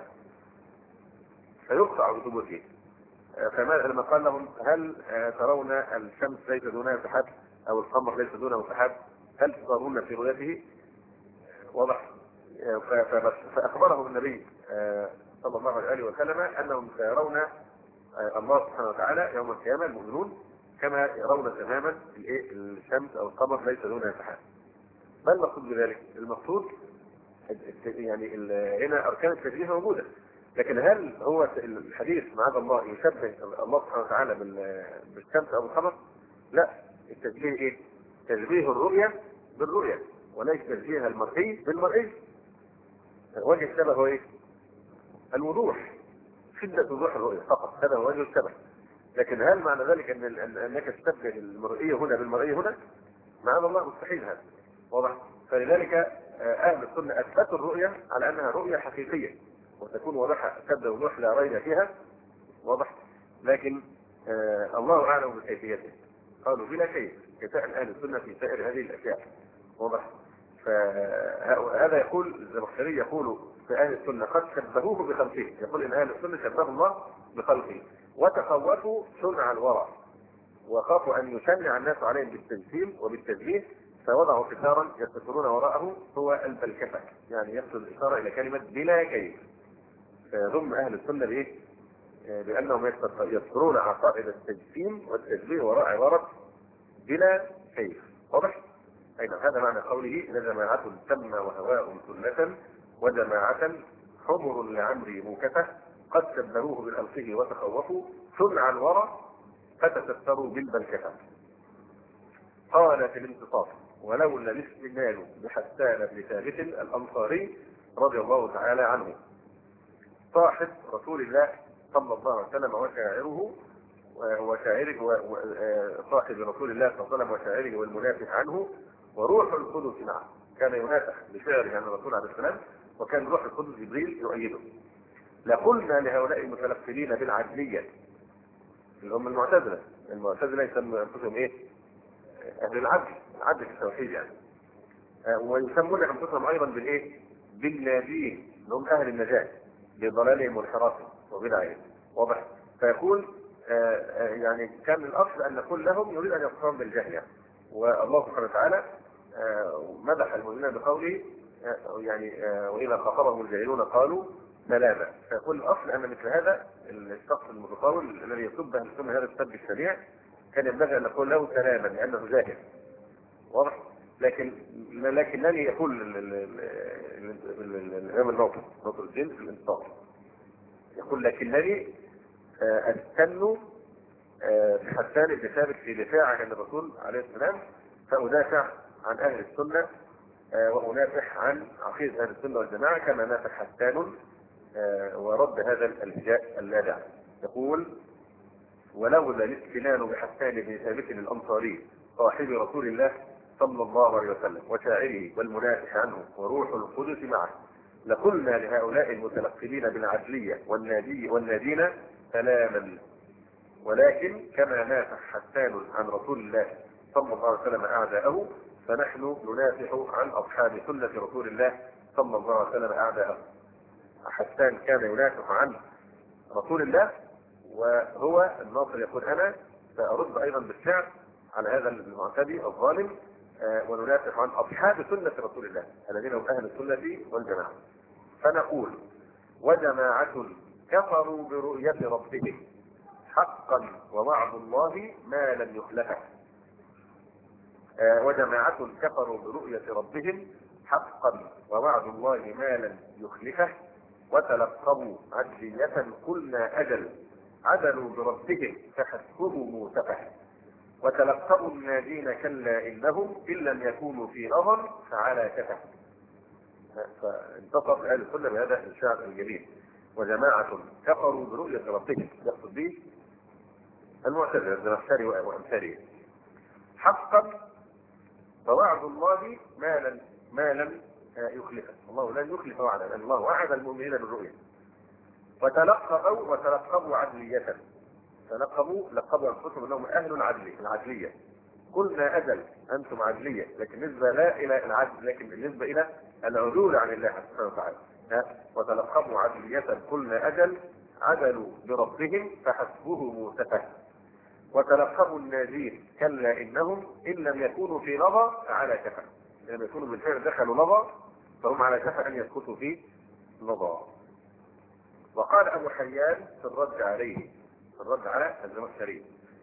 فيقطع بثبوته. فماذا لما قال لهم: هل ترون الشمس ليس دونها سحاب او القمر ليس دونه سحاب؟ هل تضرون في رؤيته؟ واضح؟ فاخبرهم النبي صلى الله عليه وسلم انهم سيرون الله سبحانه وتعالى يوم القيامه المؤمنون كما يرون تماما الشمس او القمر ليس دونها سحاب. ما المقصود بذلك؟ المقصود يعني هنا اركان التشبيه موجوده، لكن هل هو الحديث معاذ الله يشبه الله سبحانه وتعالى بالشمس او القمر؟ لا، التشبيه ايه؟ تشبيه الرؤيه بالرؤيه، وليس تشبيه المرئي بالمرئي. وجه الشبه هو ايه؟ الوضوح، شده وضوح الرؤيه فقط، هذا هو وجه الشبه. لكن هل معنى ذلك انك تشبه المرئي هنا بالمرئي هنا؟ معاذ الله مستحيل هذا. واضح؟ فلذلك اهل السنه اثبتوا الرؤيه على انها رؤيه حقيقيه وتكون واضحه شده وضوح لا ريب فيها. واضح؟ لكن الله اعلم بكيفيته. قالوا بلا كيف، كسائر اهل السنه في سائر هذه الاشياء. واضح؟ فهذا يقول الزمخشري يقول في اهل السنه قد شبهوه بخلقه، يقول ان اهل السنه شبهوا الله بخلقه وتخوفوا صنع الورع وخافوا ان يشنع الناس عليهم بالتمثيل وبالتشبيه، فوضعوا قطارا يستترون وراءه هو البلكفه، يعني يقصد الاشاره الى كلمه بلا كيف. فيضم اهل السنه بايه؟ بانهم يذكرون عقائد التجسيم والتشبيه وراء عباره بلا كيف. واضح؟ اي نعم، هذا معنى قوله: لجماعه سمى وهواء سنه، وجماعه حمر لعمري موكته، قد شبهوه بالخلقه وتخوفوا صنع الورى فتستروا بالبلكفه. قال في الانتصاف: ولولا الاستدلال بحسان بن ثابت الانصاري رضي الله تعالى عنه صاحب رسول الله صلى الله عليه وسلم وشاعره صاحب رسول الله صلى الله عليه وسلم وشاعره والمنافح عنه وروح القدس معه. كان ينافح بشعره عن الرسول عليه السلام، وكان روح القدس جبريل يؤيده. لقلنا لهؤلاء المتلفلين بالعدليه اللي هم المعتزله يسموا انفسهم ايه؟ اهل العدل في التوحيد يعني. ويسمون انفسهم ايضا بالايه؟ بالناجين، اللي هم اهل النجاه بضلالهم وانحرافهم وبدعهم. واضح؟ فيقول يعني كان الاصل ان نقول لهم يريد ان يقصرهم بالجهل يعني. والله سبحانه وتعالى مدح المؤمنين بقوله يعني واذا خاطبهم الجاهلون قالوا سلاما. فيقول الاصل ان مثل هذا الشخص المتطاول الذي يسب اهل السنه هذا السب الشنيع كان ينبغي ان نقول له سلاما لانه جاهل. واضح؟ لكنني يقول الامام الناصر ناصر الدين في الانصاف يقول: لكنني استن بحسان بن ثابت في دفاع عن الرسول عليه السلام، فادافع عن اهل السنه وانافح عن عقيده اهل السنه والجماعه كما نافح حسان ورد هذا الهجاء اللاذع. يقول: ولولا الاستنان بحسان بن ثابت الانصاري صاحب رسول الله صلى الله عليه وسلم وشاعره والمنافح عنه وروح القدس معه لقلنا لهؤلاء المتلقبين بالعدليه والنادين سلاما. ولكن كما نافح حسان عن رسول الله صلى الله عليه وسلم اعداءه، فنحن ننافح عن اصحاب سنه رسول الله صلى الله عليه وسلم اعداءه. حسان كان ينافح عن رسول الله، وهو الناصر يقول: انا سارد ايضا بالشعر على هذا المعتدي الظالم، وننافح عن اصحاب سنه رسول الله الذين هم اهل السنه والجماعه. فنقول: وجماعه كفروا برؤيه ربهم حقا ووعد الله ما لم يخلفه. وجماعه كفروا برؤيه ربهم حقا ووعد الله ما لم يخلفه، وتلقبوا عدليه قلنا اجل عدلوا بربهم فحسبهم سفه وتلقوا الناجين كلا إنهم إن لم يكونوا في نظر فعلى كفه. فانتصف أهل السنة بهذا الشعر الجميل. وجماعة كفروا برؤية ربهم، يقصد به المعتزلة الزمخشري وأمثاله. حقا فوعد الله ما لم يخلفه، الله لن يخلف وعدا، الله وعد المؤمنين بالرؤيا. وتلقبوا عدلية، لقبوا انفسهم انهم اهل العدليه. قلنا اجل انتم عدليه، لكن بالنسبه لا الى العدل، لكن بالنسبه الى العدول عن الله سبحانه وتعالى. وتلقبوا عدليه قلنا اجل عدلوا بربهم فحسبهم سفه وتلقبوا الناجين كلا انهم ان لم يكونوا في لظى فعلى كفه. ان لم يكونوا بالفعل دخلوا لظى فهم على كفه ان يسكتوا في لظى. وقال ابو حيان في الرد على الزمخشري: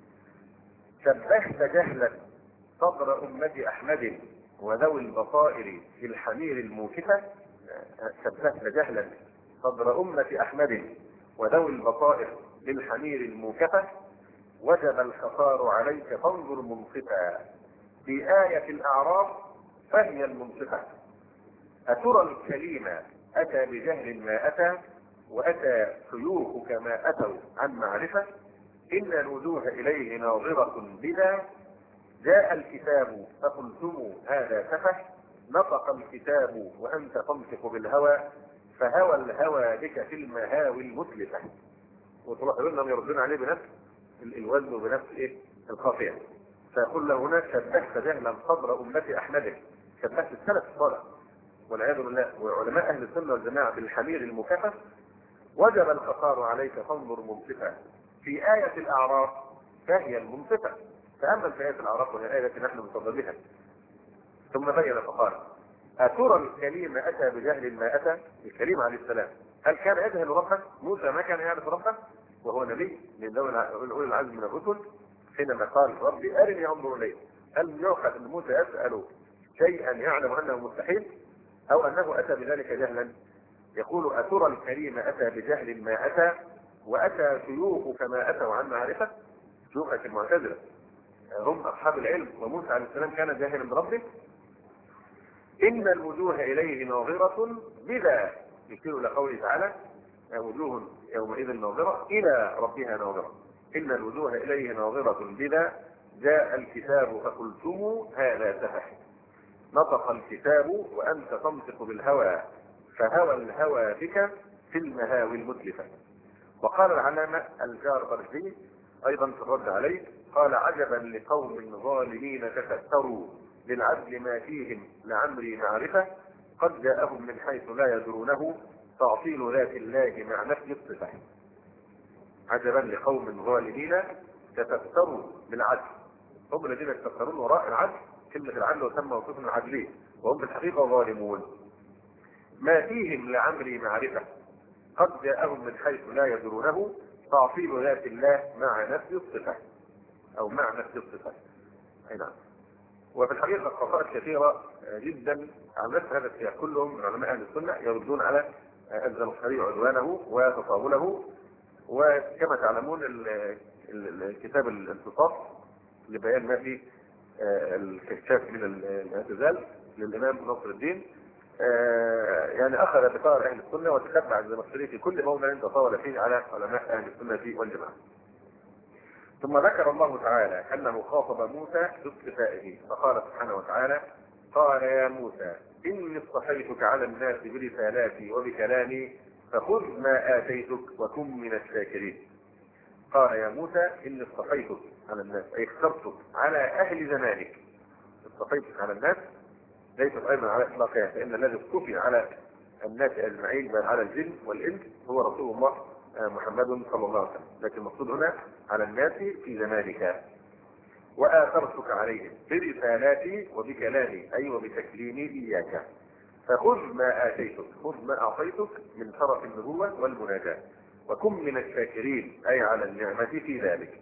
شبهت جهلا صدر أمة أحمد وذوي البصائر في الحمير الموكفة. شبهت جهلا صدر أمة أحمد وذوي البصائر للحمير الموكفة وجب الخطار عليك فانظر منصفا في آية الأعراف فهي المنصفة. أترى الكليم أتى بجهل ما أتى وأتى شيوخك ما أتوا عن معرفة إن الوجوه إليه ناظرة بذا جاء الكتاب فقلتم هذا سفه نطق الكتاب وأنت تنطق بالهوى فهوى الهوى بك في المهاوي المتلفة. وتلاحظون أنهم يردون عليه بنفس الوزن وبنفس القافية. فيقول له هنا شبهت جهلا صدر أمة أحمد، شبهت السلف الصالح والعياذ بالله وعلماء أهل السنة والجماعة بالحمير المكافة. وجب الخطار عليك فانظر منصفا في آية الأعراف فهي المنصفة. تأمل في آية الأعراف وهي آية التي نحن بصددها. ثم بين فقال: أترى الكليم أتى بجهل ما أتى. الكليم عليه السلام هل كان يجهل ربه؟ موسى ما كان يعرف ربه وهو نبي من ذوي أولي العزم من الرسل. حينما قال: ربي أرني أنظر إليك، هل يعقل أن موسى يسأل شيئا يعلم أنه مستحيل أو أنه أتى بذلك جهلا؟ يقول: أترى الكريم أتى بجهل ما أتى وأتى شيوخ كما أتوا عن معرفة. شيوخك المعتزلة هم أصحاب العلم، وموسى عليه السلام كان جاهلا بربه. إن الوجوه إليه ناظرة بذا يشير إلى قوله تعالى: وجوه يومئذ ناظرة إلى ربها ناظرة. إن الوجوه إليه ناظرة بذا جاء الكتاب فقلتم هذا سفه نطق الكتاب وأنت تنطق بالهوى فهوى الهوى بك في المهاوي المتلفة. وقال العلامة الجاربرجي أيضا في الرد عليه قال: عجبا لقوم ظالمين تفتروا للعدل ما فيهم لعمري معرفة قد جاءهم من حيث لا يدرونه تعطيل ذات الله مع نفي الصفة. عجبا لقوم ظالمين تفتروا بالعدل، هم الذين يتفترون وراء العدل. كلمة العدل وتم وصفهم العدلين وهم بالحقيقة ظالمون. ما فيهم لعمري معرفة قد جاءهم من حيث لا يدرونه تعطيل ذات الله مع نفي الصفة أو مع نفي الصفة. نعم. وفي الحقيقة قصائد كثيرة جدا عن نفس هذا السياق، كلهم من علماء أهل السنة يردون على الزمخشري عدوانه وتطاوله. وكما تعلمون الكتاب الانتصاص لبيان ما في الكشاف من الاعتزال للإمام نصر الدين يعني أخذ بطار أهل السنة وتتبع الزمخشري في كل موضع تطاول فيه على علماء أهل السنة والجماعة. ثم ذكر الله تعالى أنه خاطب موسى باصطفائه فقال سبحانه وتعالى: قال يا موسى إني اصطفيتك على الناس برسالاتي وبكلامي فخذ ما آتيتك وكن من الشاكرين. قال يا موسى إني اصطفيتك على الناس أي اخترتك على أهل زمانك. اصطفيتك على الناس ليست أيضا على إطلاقها، فإن الذي اصطفي على الناس أجمعين بل على الجن والإنس هو رسول الله محمد صلى الله عليه وسلم، لكن المقصود هنا على الناس في زمانك. وآثرتك عليهم برسالاتي وبكلامي أي وبتكليمي إياك فخذ ما آتيتك، خذ ما أعطيتك من شرف النبوة والمناجاة وكن من الشاكرين أي على النعمة في ذلك.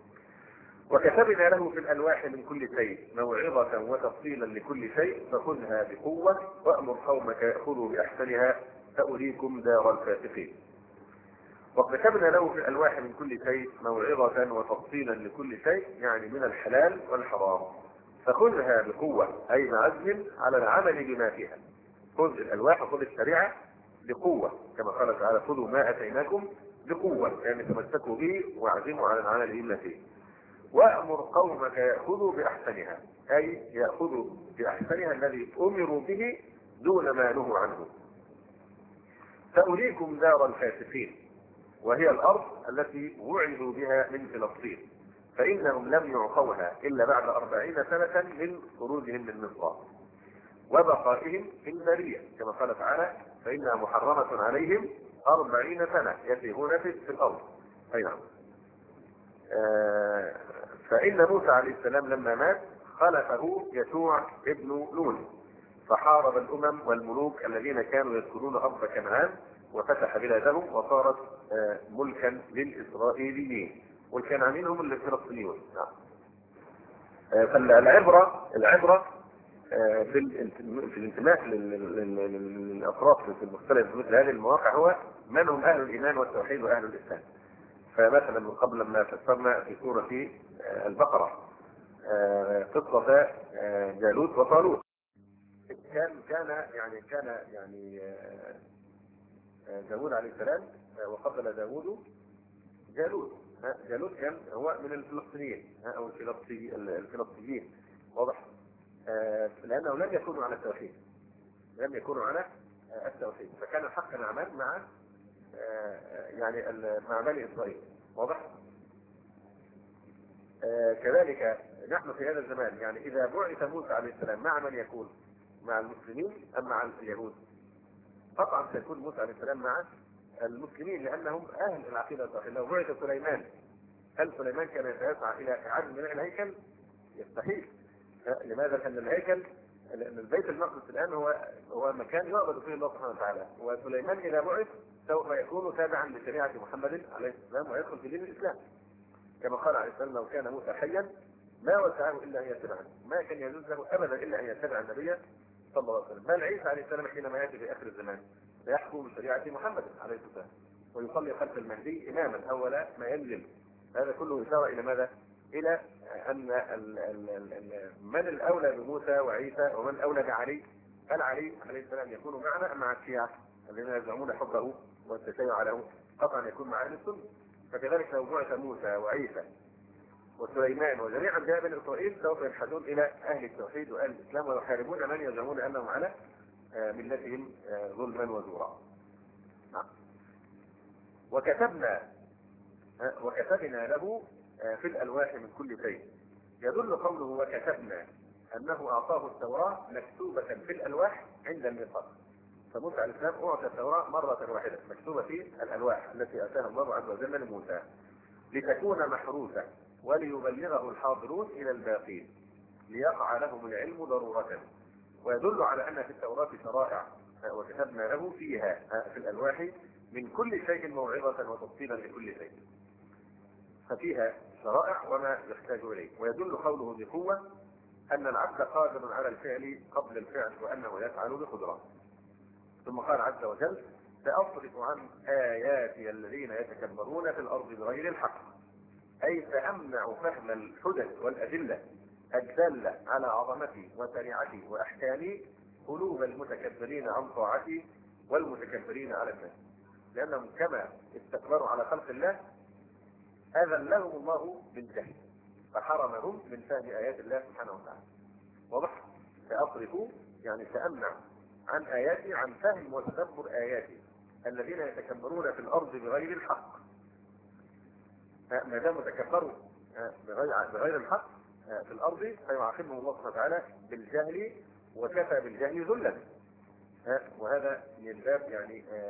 وكتبنا له في الألواح من كل شيء موعظة وتفصيلا لكل شيء فخذها بقوة وأمر قومك يأخذوا بأحسنها فأريكم دار الفاسقين. وكتبنا له في الألواح من كل شيء موعظة وتفصيلا لكل شيء، يعني من الحلال والحرام، فخذها بقوة، أي بعزم على العمل بما فيها. خذ الألواح وخذ الشريعة بقوة، كما قال تعالى خذوا ما أتيناكم بقوة، يعني تمسكوا به واعزموا على العمل بما فيه. وأمر قومك يأخذوا بأحسنها، أي يأخذوا بأحسنها الذي أمروا به دون ما نهوا عنه. سأريكم دار الفاسقين، وهي الأرض التي وعدوا بها من فلسطين، فإنهم لم يعطوها إلا بعد 40 سنة من خروجهم من مصر وبقائهم في البرية، كما قال تعالى فإنها محرمة عليهم 40 سنة يتيهون في الأرض. أي نعم. فإن موسى عليه السلام لما مات خلفه يشوع ابن نون، فحارب الأمم والملوك الذين كانوا يسكنون أرض كنعان وفتح بلادهم، وصارت ملكا للإسرائيليين، والكنعانيين هم الفلسطينيون. فالعبرة في الانتماء للأطراف في المختلف في مثل هذه المواقع هو من هم أهل الإيمان والتوحيد وأهل الإسلام. فمثلا من قبل لما فسرنا في سورة البقرة قصة جالوت وطالوت، كان داود عليه السلام وقتل داود جالوت. جالوت كان هو من الفلسطينيين او الفلسطينيين، واضح؟ لانه لم يكونوا على التوحيد، فكان حقا نعمل مع مع بني اسرائيل، واضح؟ كذلك نحن في هذا الزمان، يعني اذا بعث موسى عليه السلام مع من يكون؟ مع المسلمين ام مع اليهود؟ طبعا سيكون موسى عليه السلام مع المسلمين، لانهم اهل العقيده الصحيحه. لو بعث سليمان، هل سليمان كان يسعى الى اعاده بناء الهيكل؟ يستحيل. لماذا؟ لان الهيكل، لان البيت المقدس الان هو مكان يعبد فيه الله سبحانه وتعالى، وسليمان اذا بعث سوف يكون تابعا لشريعه محمد عليه السلام ويدخل في دين الاسلام، كما قال عليه السلام لو كان موسى حيا ما وسعه الا ان يتبعني، ما كان يجوز له ابدا الا ان يتبع النبي صلى الله عليه وسلم. بل عيسى عليه السلام حينما ياتي في اخر الزمان سيحكم بشريعه محمد عليه السلام، ويصلي خلف المهدي اماما اول ما ينزل. هذا كله اشاره الى ماذا؟ الى ان من الاولى بموسى وعيسى ومن الاولى بعلي؟ هل علي عليه السلام يكون معنا ام مع الشيعه الذين يزعمون حبه والتشيع له؟ قطعا يكون مع اهل السنه. فكذلك لو بعث موسى وعيسى وسليمان وجميع انبياء بني اسرائيل سوف ينحدون الى اهل التوحيد واهل الاسلام، ويحاربون من يزعمون انهم على ملتهم ظلما وزورا. وكتبنا له في الالواح من كل شيء. يدل قوله وكتبنا انه اعطاه التوراه مكتوبه في الالواح عند الميقات. فموسى عليه السلام اعطى التوراه مره واحده مكتوبه في الالواح التي اتاها الله عز وجل لموسى، لتكون محروسه وليبلغه الحاضرون الى الباقين ليقع لهم العلم ضروره. ويدل على ان في التوراه شرائع وكتبنا له فيها في الالواح من كل شيء موعظه وتفصيلا لكل شيء، ففيها شرائع وما يحتاج اليه. ويدل قوله بقوه ان العبد قادر على الفعل قبل الفعل وانه يفعل بقدره. ثم قال عز وجل سأصرف عن آياتي الذين يتكبرون في الأرض بغير الحق، أي سأمنع فهم الحجج والأدلة الدالة على عظمتي وشريعتي وأحكامي قلوب المتكبرين عن طاعتي والمتكبرين على الناس، لأنهم كما استكبروا على خلق الله أذلهم الله بالجهل فحرمهم من فهم آيات الله سبحانه وتعالى. واضح؟ سأصرف يعني سأمنع عن آياتي، عن فهم وتدبر آياتي الذين يتكبرون في الأرض بغير الحق. ما دام تكبروا بغير الحق في الأرض فيعاقبهم الله سبحانه وتعالى بالجهل، وكفى بالجهل ذلا. وهذا من باب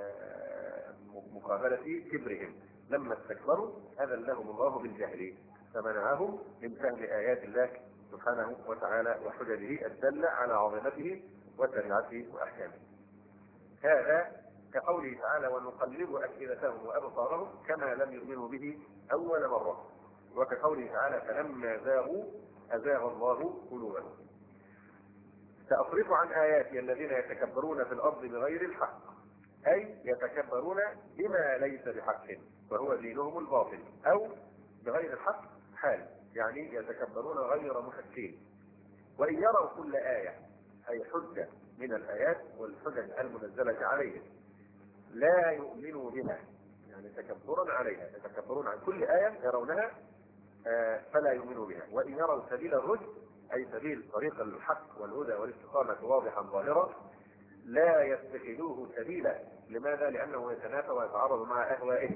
مقابلة كبرهم، لما استكبروا أذلهم الله بالجهل فمنعهم من فهم آيات الله سبحانه وتعالى وحججه الدالة على عظمته وشريعته واحكامه. هذا كقوله تعالى ونقلب افئدتهم وابصارهم كما لم يؤمنوا به اول مره، وكقوله تعالى فلما زاغوا ازاغ الله قلوبهم. ساصرف عن اياتي الذين يتكبرون في الارض بغير الحق، أي يتكبرون بما ليس بحق وهو دينهم الباطل، أو بغير الحق حال، يعني يتكبرون غير محقين. وإن يروا كل آية، أي حجة من الآيات والحجج المنزلة عليهم، لا يؤمنوا بها، يعني تكبرا عليها، يتكبرون عن كل آية يرونها فلا يؤمنوا بها. وإن يروا سبيل الرشد، أي سبيل طريق الحق والهدى والاستقامة واضحا ظاهرا، لا يتخذوه سبيلا. لماذا؟ لأنه يتنافى ويتعارض مع أهوائهم.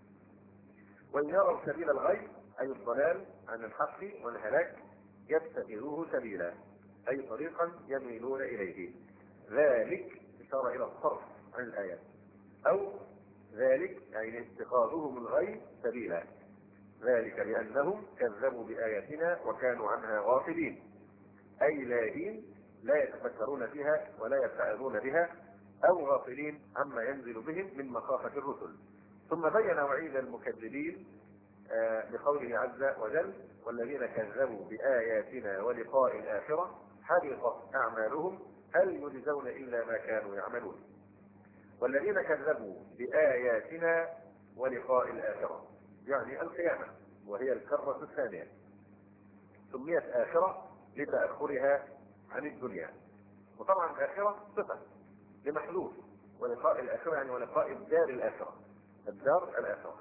وإن يروا سبيل الغي، أي الضلال عن الحق والهلاك، يتخذوه سبيلا، أي طريقا يميلون إليه. ذلك إشارة إلى الصرف عن الآيات، أو ذلك يعني اتخاذهم الغي سبيلا، ذلك بأنهم كذبوا بآياتنا وكانوا عنها غافلين، أي لاهين لا يتفكرون فيها ولا يتعظون بها، أو غافلين عما ينزل بهم من مخافة الرسل. ثم بين وعيد المكذبين بقوله عز وجل: والذين كذبوا بآياتنا ولقاء الآخرة حبطت أعمالهم هل يجزون إلا ما كانوا يعملون. والذين كذبوا بآياتنا ولقاء الآخرة يعني القيامة، وهي الكرة الثانية، سميت آخرة لتأخرها عن الدنيا. وطبعا الآخرة صفة لمحذوف، ولقاء الآخرة يعني ولقاء الدار الآخرة، الدار الآخرة.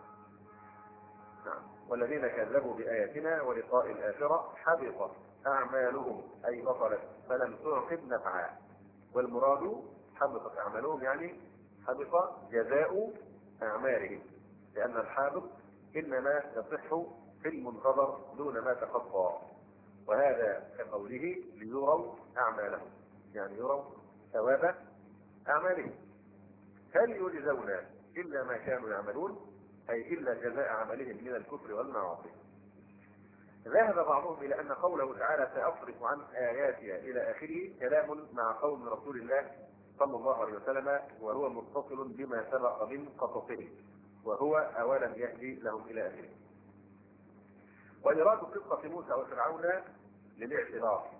نعم. والذين كذبوا بآياتنا ولقاء الآخرة حبطت أعمالهم، أي بطلت فلم تعقب نفعا. والمراد حبطت أعمالهم يعني حبط جزاء أعمالهم، لأن الحابط إنما يصح في المنتظر دون ما تخطى. وهذا كقوله ليروا أعمالهم، يعني يروا ثواب أعمالهم. هل يجزون إلا ما كانوا يعملون، أي إلا جزاء عملهم من الكفر والمعاصي. ذهب بعضهم إلى أن قوله تعالى سأصرف عن آياتي إلى آخره كلام مع قول رسول الله صلى الله عليه وسلم، وهو متصل بما سبق من قصصه، وهو أولم يهدي لهم إلى آخره. وإرادة قصة موسى وفرعون للاعتبار،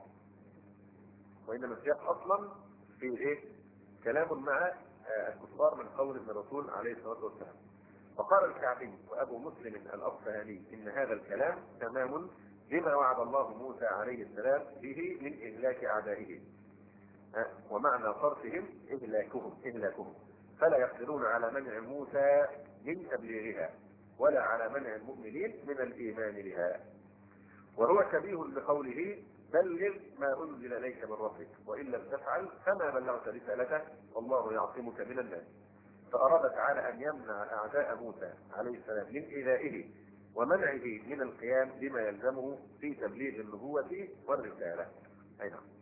وإنما السياق أصلا في إيه؟ كلام مع الكفار من قول ابن الرسول عليه الصلاة والسلام. وقال الكعبي وأبو مسلم الأصفهاني إن هذا الكلام تمام لما وعد الله موسى عليه السلام به من إهلاك أعدائه، ومعنى صرفهم إهلاكهم، فلا يقدرون على منع موسى من تبليغها ولا على منع المؤمنين من الإيمان بها. وهو شبيه بقوله بلغ ما أنزل إليك من ربك وإن لم تفعل فما بلغت رسالته والله يعصمك من الناس. فأراد تعالى أن يمنع أعداء موسى عليه السلام من إيذائه ومنعه من القيام بما يلزمه في تبليغ النبوة والرسالة. أي نعم.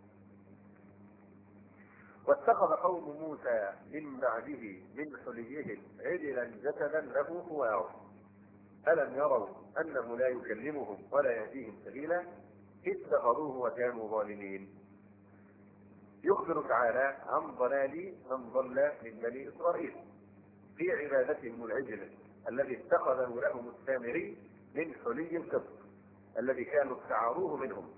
واتخذ قوم موسى من بعده من حليهم عجلا جسدا له خوار ألم يروا أنه لا يكلمهم ولا يهديهم سبيلا اتخذوه وكانوا ظالمين. يخبر تعالى عن ضلال من ضل من بني إسرائيل في عبادتهم العجل الذي اتخذه لهم السامري من حلي القبط الذي كانوا استعاروه منهم،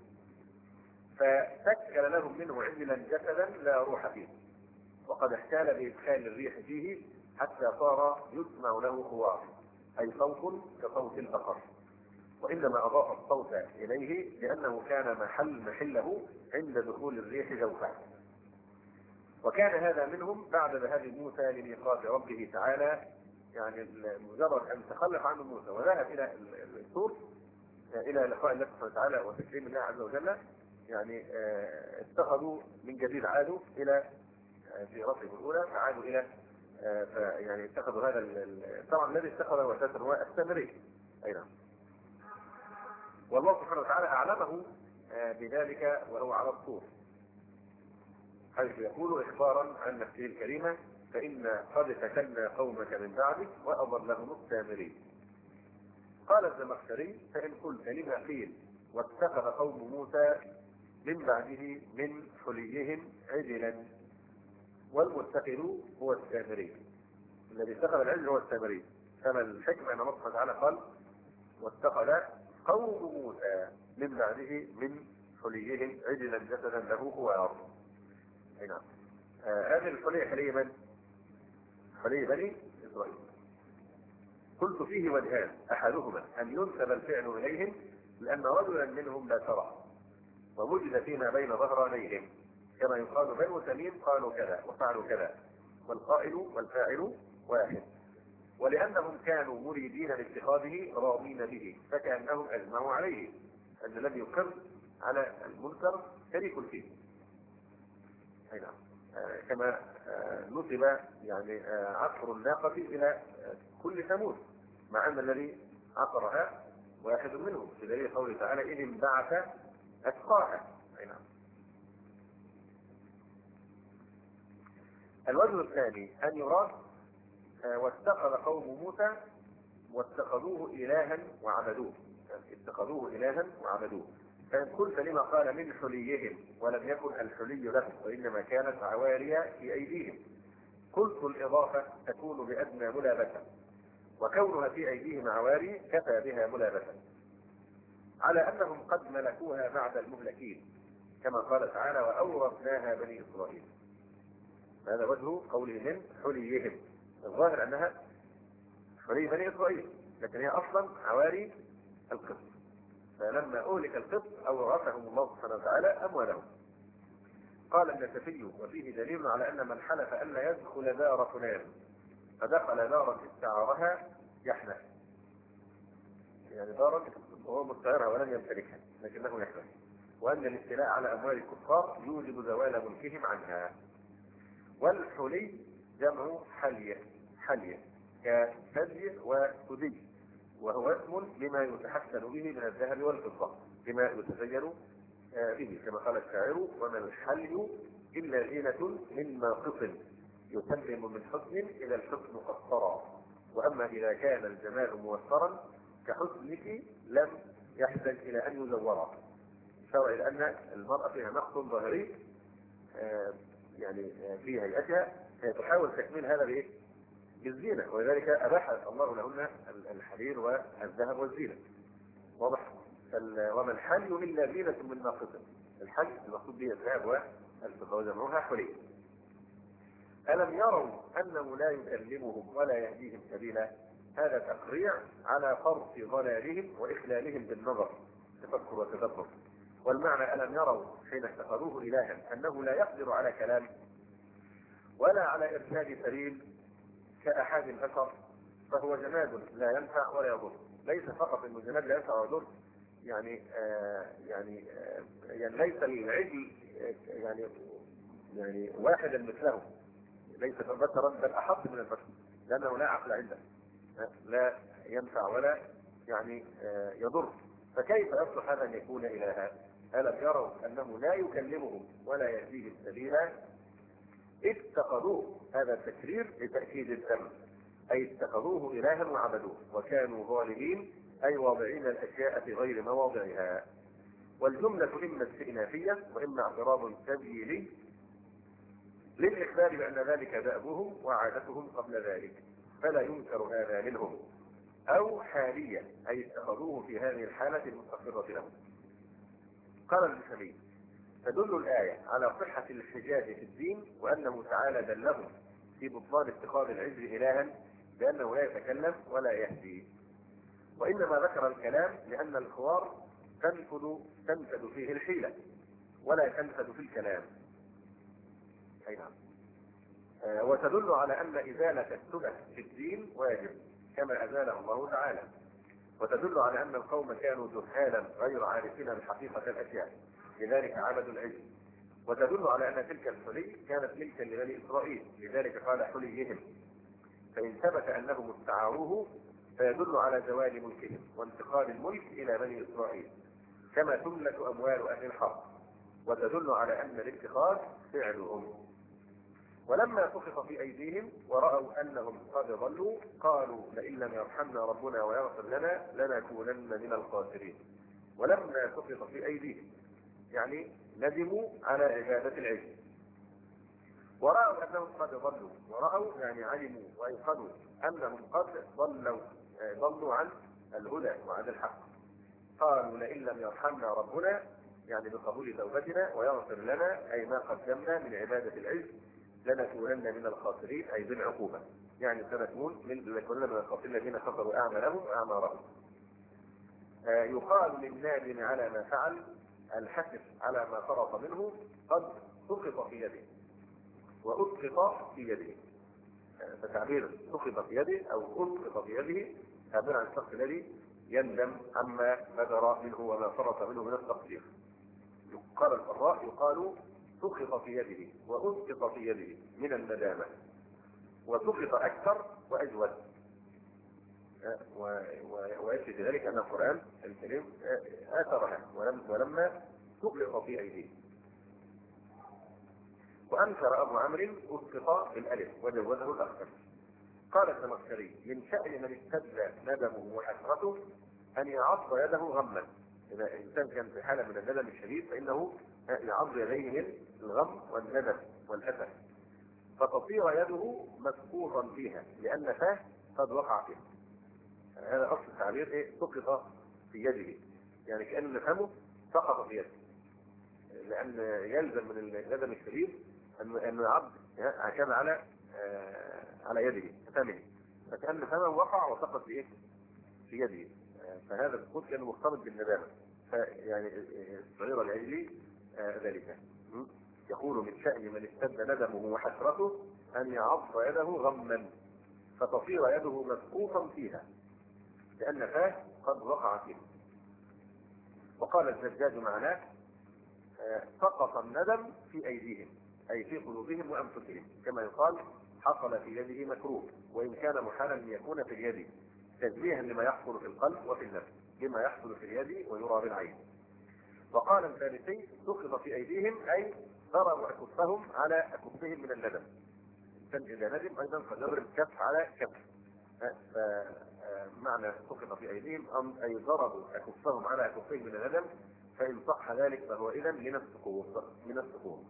فشكل لهم منه عجلا جسدا لا روح فيه، وقد احتال بإدخال الريح فيه حتى صار يسمع له خوار، أي صوت كصوت البقر، وإنما أضاف الصوت إليه لأنه كان محله عند دخول الريح جوفا. وكان هذا منهم بعد ذهاب موسى لميقات ربه تعالى، يعني مجرد أن تخلف عنه موسى وذهب إلى الطور إلى لقاء الله سبحانه وتعالى وتكريم الله عز وجل، يعني اتخذوا من جديد، عادوا إلى زيارتهم الأولى، فعادوا إلى يعني اتخذوا هذا طبعا الذي اتخذه أساسا هو السامري. أي نعم. والله سبحانه وتعالى أعلمه بذلك وهو على الطور، حيث يقول إخبارا عن نفسه الكريمة فإن قد فتنا قومك من بعدك وأضلهم السامري. قال الزمخشري فإن قلت لما قيل واتخذ قوم موسى من بعده من حليهم عجلا، والمتخذ هو السامري، الذي اتخذ العجل هو السامري، كما الحكمة أن الله سبحانه وتعالى قال واتخذ قوم موسى من بعده من حليهم عجلا جسدا له خوار. نعم. هذه الحلية حلية من؟ حلي بني إسرائيل. قلت فيه وجهان، أحدهما أن ينسب الفعل إليهم لأن رجلا منهم لا ترى ووجد فيما بين ظهرانيهم، كما يقال بنو تميم قالوا كذا وفعلوا كذا، والقائل والفاعل واحد، ولأنهم كانوا مريدين لاتخاذه راضين به، فكأنهم أجمعوا عليه أن الذي يقر على المنكر شريك فيه. أي نعم. كما نسب يعني عقر الناقة إلى كل ثمود، مع أن الذي عقرها واحد منهم، بدليل قوله تعالى إذ انبعث أتقاها. أي نعم. الوجه الثاني أن يراد واتخذ قوم موسى واتخذوه إلها وعبدوه، اتخذوه إلها وعبدوه. فإن قلت لما قال من حليهم ولم يكن الحلي لهم وإنما كانت عواري في أيديهم، قلت الإضافة تكون بأدنى ملابسة، وكونها في أيديهم عواري كفى بها ملابسة، على أنهم قد ملكوها بعد المهلكين، كما قال تعالى وأورثناها بني إسرائيل. هذا وجه قوله من حليهم، الظاهر أنها حلي بني إسرائيل، لكن هي أصلا عواري القبط، فلما أهلك القبط أورثهم الله سبحانه وتعالى أموالهم. قال النسفي وفيه دليل على أن من حلف أن لا يدخل دار فلان فدخل دارا استعارها يحنث، يعني دارا وهو مستعيرها ولم يمتلكها لكنه يحنث، وأن الاستيلاء على أموال الكفار يوجب زوال ملكهم عنها. والحلي جمع حلية، حلية كثدي وثدي، وهو اسم لما يتحسن به من الذهب والفضة، لما يتزين به، كما قال الشاعر وما الحلي إلا زينة من ناقص يتمم من حسن إذا الحسن قصرا، وأما إذا كان الجمال موفرا كحسنك لم يحتاج إلى أن يزورا، إشارة إلى أن المرأة فيها نقص ظاهري يعني في هيئتها، تحاول تكميل هذا بإيه؟ بالزينة، ولذلك أباح الله لهن الحرير والذهب والزينة. واضح؟ وما الحلي إلا زينة من ناقص، الحلي المقصود به الذهب والفضة وجمعها حلي. ألم يروا أنه لا يكلمهم ولا يهديهم سبيلا؟ هذا تقريع على فرط ضلالهم وإخلالهم بالنظر، تفكر وتدبر. والمعنى ألم يروا حين اتخذوه إلها أنه لا يقدر على كلام ولا على إرشاد سبيل كأحد البشر، فهو جماد لا ينفع ولا يضر. ليس فقط انه جماد لا ينفع ولا يضر، يعني ليس العجل يعني واحدا مثله، ليس بشرا بل احط من البشر، لانه لا عقل عنده، لا ينفع ولا يعني يضر. فكيف يصلح هذا ان يكون الها؟ ألم يروا انه لا يكلمهم ولا يهديهم سبيلا؟ اتخذوه، هذا التكرير لتأكيد الذم، أي اتخذوه إلها وعبدوه وكانوا ظالمين، أي واضعين الأشياء في غير مواضعها. والجملة إما استئنافية وإما اعتراض تبييني للإخبار بأن ذلك دأبهم وعادتهم قبل ذلك، فلا ينكر هذا منهم. أو حالية، أي اتخذوه في هذه الحالة المستقرة لهم. قال المسلمين تدل الآية على صحة الاحتجاج في الدين، وأنه تعالى دلهم في بطلان اتخاذ العجل إلها بأنه لا يتكلم ولا يهدي، وإنما ذكر الكلام لأن الحوار تنفذ فيه الحيلة ولا تنفذ في الكلام. أي نعم. وتدل على أن إزالة الشبه في الدين واجب كما أزاله الله تعالى، وتدل على أن القوم كانوا جهالا غير عارفين بحقيقة الأشياء لذلك عبدوا العجل، وتدل على أن تلك الحلي كانت ملكا لبني إسرائيل لذلك قال حليهم، فإن ثبت أنهم استعاروه فيدل على زوال ملكهم وانتقال الملك إلى بني إسرائيل، كما تملك أموال أهل الحرب، وتدل على أن الاتخاذ فعلهم. ولما سقط في أيديهم ورأوا أنهم قد ضلوا قالوا لئن لم يرحمنا ربنا ويغفر لنا لنكونن من الخاسرين. ولما سقط في أيديهم يعني ندموا على عبادة العجل، ورأوا أنهم قد ضلوا، ورأوا يعني علموا وأيقنوا أنهم قد ضلوا عن الهدى وعن الحق، قالوا لئن لم يرحمنا ربنا يعني بقبول توبتنا ويغفر لنا أي ما قدمنا من عبادة العجل لنكونن من الخاسرين أي بالعقوبة، يعني سنكون لنكونن من الخاسرين الذين خسروا أعمالهم وأعمارهم. يقال للنادم على ما فعل الحسب على ما فرط منه قد سقط في يده وأسقط في يده. فتعبير سقط في يده أو أسقط في يده تعبير عن الشخص الذي يندم عما بدر منه وما فرط منه من التقصير. قال القراء يقال سقط في يده وأسقط في يده من الندامة، وسقط أكثر وأجود. ويكفي ذلك أن القرآن الكريم آثرها ولما سقط في أيديه. وأنكر أبو عمرو أسقط بالألف وجوزه الأخر. قال الزمخشري من شأن من اشتد ندمه وحسرته أن يعض يده غما. إذا الإنسان كان في حالة من الندم الشديد فإنه يعض يديه من الغم والندم والأسف، فتصير يده مسقوطا فيها لأن فاه قد وقع فيها. هذا أصل التعبير سقط في يده، يعني كأن فمه سقط في يده، لأن يلزم من الندم الشديد أنه يعض هكذا على يده فمه، فكأن فمه وقع وسقط في يده. فهذا السقوط كان مرتبط بالندامة، يعني الصغيرة لأجل ذلك. يقول من شأن من اشتد ندمه وحسرته أن يعض يده غما فتصير يده مسقوطا فيها لأن فاه قد وقع فيه. وقال الزجاج معناه سقط الندم في أيديهم أي في قلوبهم وأنفسهم، كما يقال حصل في يده مكروه وإن كان محالا أن يكون في اليد، تشبيها لما يحصل في القلب وفي النفس لما يحصل في اليد ويرى بالعين. وقال الثالثي سقط في أيديهم أي ضربوا أكفهم على أكفهم من الندم. إذا ندم أيضا قد يضرب كف على كف، فمعنى سقط في أيديهم أي ضربوا أكفهم على أكفهم من الندم، فإن صح ذلك فهو إذن من السقوط.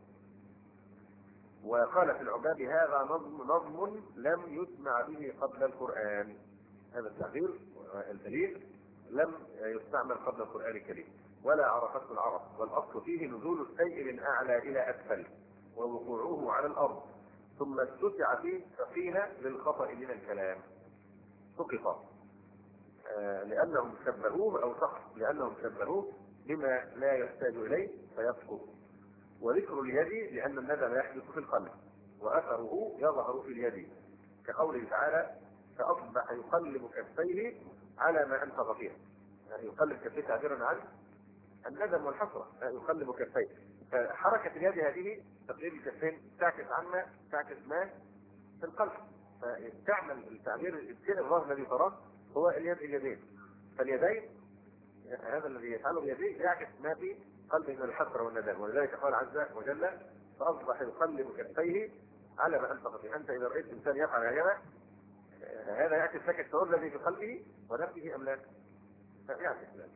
وقال في العباد هذا نظم لم يسمع به قبل القرآن. هذا التعبير البليغ لم يستعمل قبل القرآن الكريم ولا عرفته العرب، والأصل فيه نزول الشيء من أعلى إلى أسفل ووقوعه على الأرض ثم اتسع فيه فقيل للخطأ من الكلام. سقط لأنهم شبهوه أو صح لأنهم شبهوه بما لا يحتاج إليه فيسقط. وذكر اليد لأن الندم يحدث في القلب وأثره يظهر في اليد، كقوله تعالى فأصبح يقلب كفيه على ما أنفق فيه. يعني يقلب كفيه تعبيرا عن الندم والحسرة، يقلب كفيه. فحركة اليد هذه تقليب الكفين تعكس ما في القلب، فتعمل التعبير الشيء الظاهر الذي تراه هو اليدين. فاليدين هذا الذي يفعله بيديه يعكس ما في قلبه من الحسرة والندم. ولذلك قال عز وجل فأصبح يقلب كفيه على ما أنفق فيه. أنت إذا رأيت إنسان يفعل هذا يعكس لك الشعور الذي في قلبه ونفسه أم لا؟ يعكس ذلك،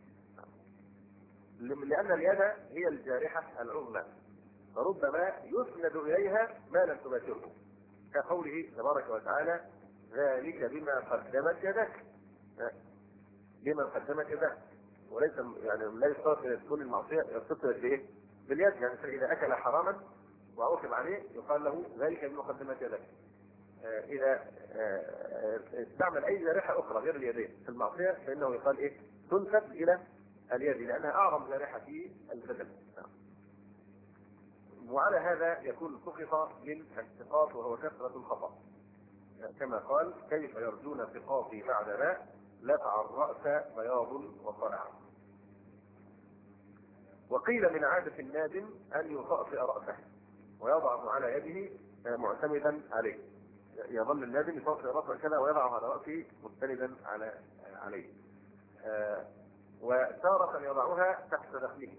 لأن اليد هي الجارحة العظمى فربما يسند إليها ما لم تباشره، كقوله تبارك وتعالى ذلك بما قدمت يدك. بما قدمت يدك، وليس يعني لا يشترط ان تكون المعصيه يتصل بايه؟ باليد. يعني اذا اكل حراما وعوقب عليه يقال له ذلك بما قدمت يدك. اذا استعمل اي جارحه اخرى غير اليدين في المعصيه فانه يقال تنسب الى اليد لانها اعظم جارحه في البدن. وعلى هذا يكون سقط من السقاط وهو كثره الخطا، كما قال كيف يرجون سقاطي بعد ما لفع الرأس بياض وطلع. وقيل من عادة النادم أن يطأطئ رأسه ويضعه على يده معتمدا عليه. يظل النادم يطأطئ رأسه كذا ويضعه على رأسه مستندا عليه. وتارة يضعها تحت دخله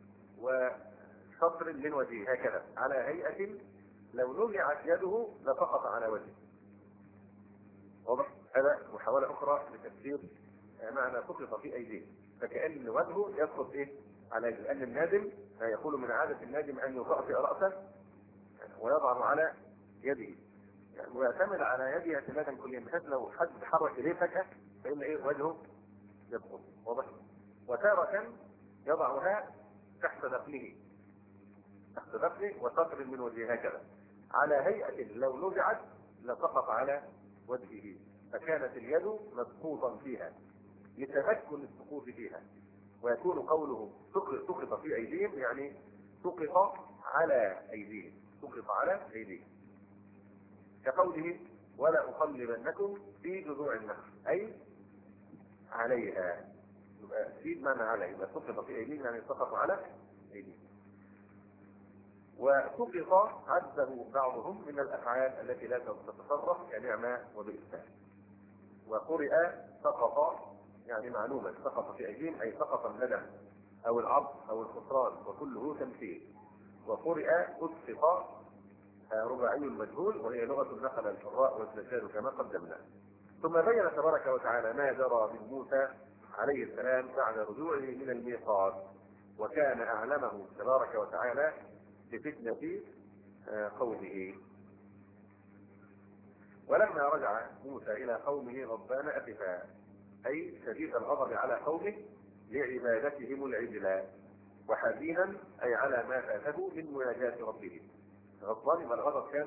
وشطر من وجهه هكذا على هيئة لو نزعت يده لسقط على وجهه. واضح؟ هذا محاولة أخرى لتفسير معنى سقط في أيديه، فكأن وجهه يسقط على يده، لأن النادم يقول من عادة النادم أن يطأطئ رأسه ويضعه على يده ويعتمد على يده اعتمادا كليا بحيث لو حد حرك يديه فجأة فإن وجهه يسقط. واضح؟ وتارة يضعها تحت دقنه وسطر من وجهه هكذا على هيئة لو نزعت لسقط على وجهه، فكانت اليد مسقوطا فيها لتمكن السقوط فيها. ويكون قوله سقط في أيديهم يعني سقط على أيديهم، سقط على أيديهم، كقوله ولا أقلبنكم في جذوع النخل أي عليها. يبقى في معنى على، يبقى سقط في أيديهم يعني سقط على أيديهم. وسقط عده بعضهم من الأفعال التي لا تتصرف كنعمة وبئسان. وقرئ سقط يعني معلومة، سقط في أيديهم أي سقط الندم أو العض أو الخسران وكله تمثيل. وقرئ أسقط رباعي المجهول، وهي لغة نقل القراء والزجاج كما قدمنا. ثم بين تبارك وتعالى ما جرى من موسى عليه السلام بعد رجوعه من الميقات، وكان أعلمه تبارك وتعالى بفتنة قومه. ولما رجع موسى إلى قومه غضبان أسفا أي شديد الغضب على قومه لعبادتهم العجل، وحزينا أي على ما فاته من مناجاة ربه. غضبان يبقى الغضب كان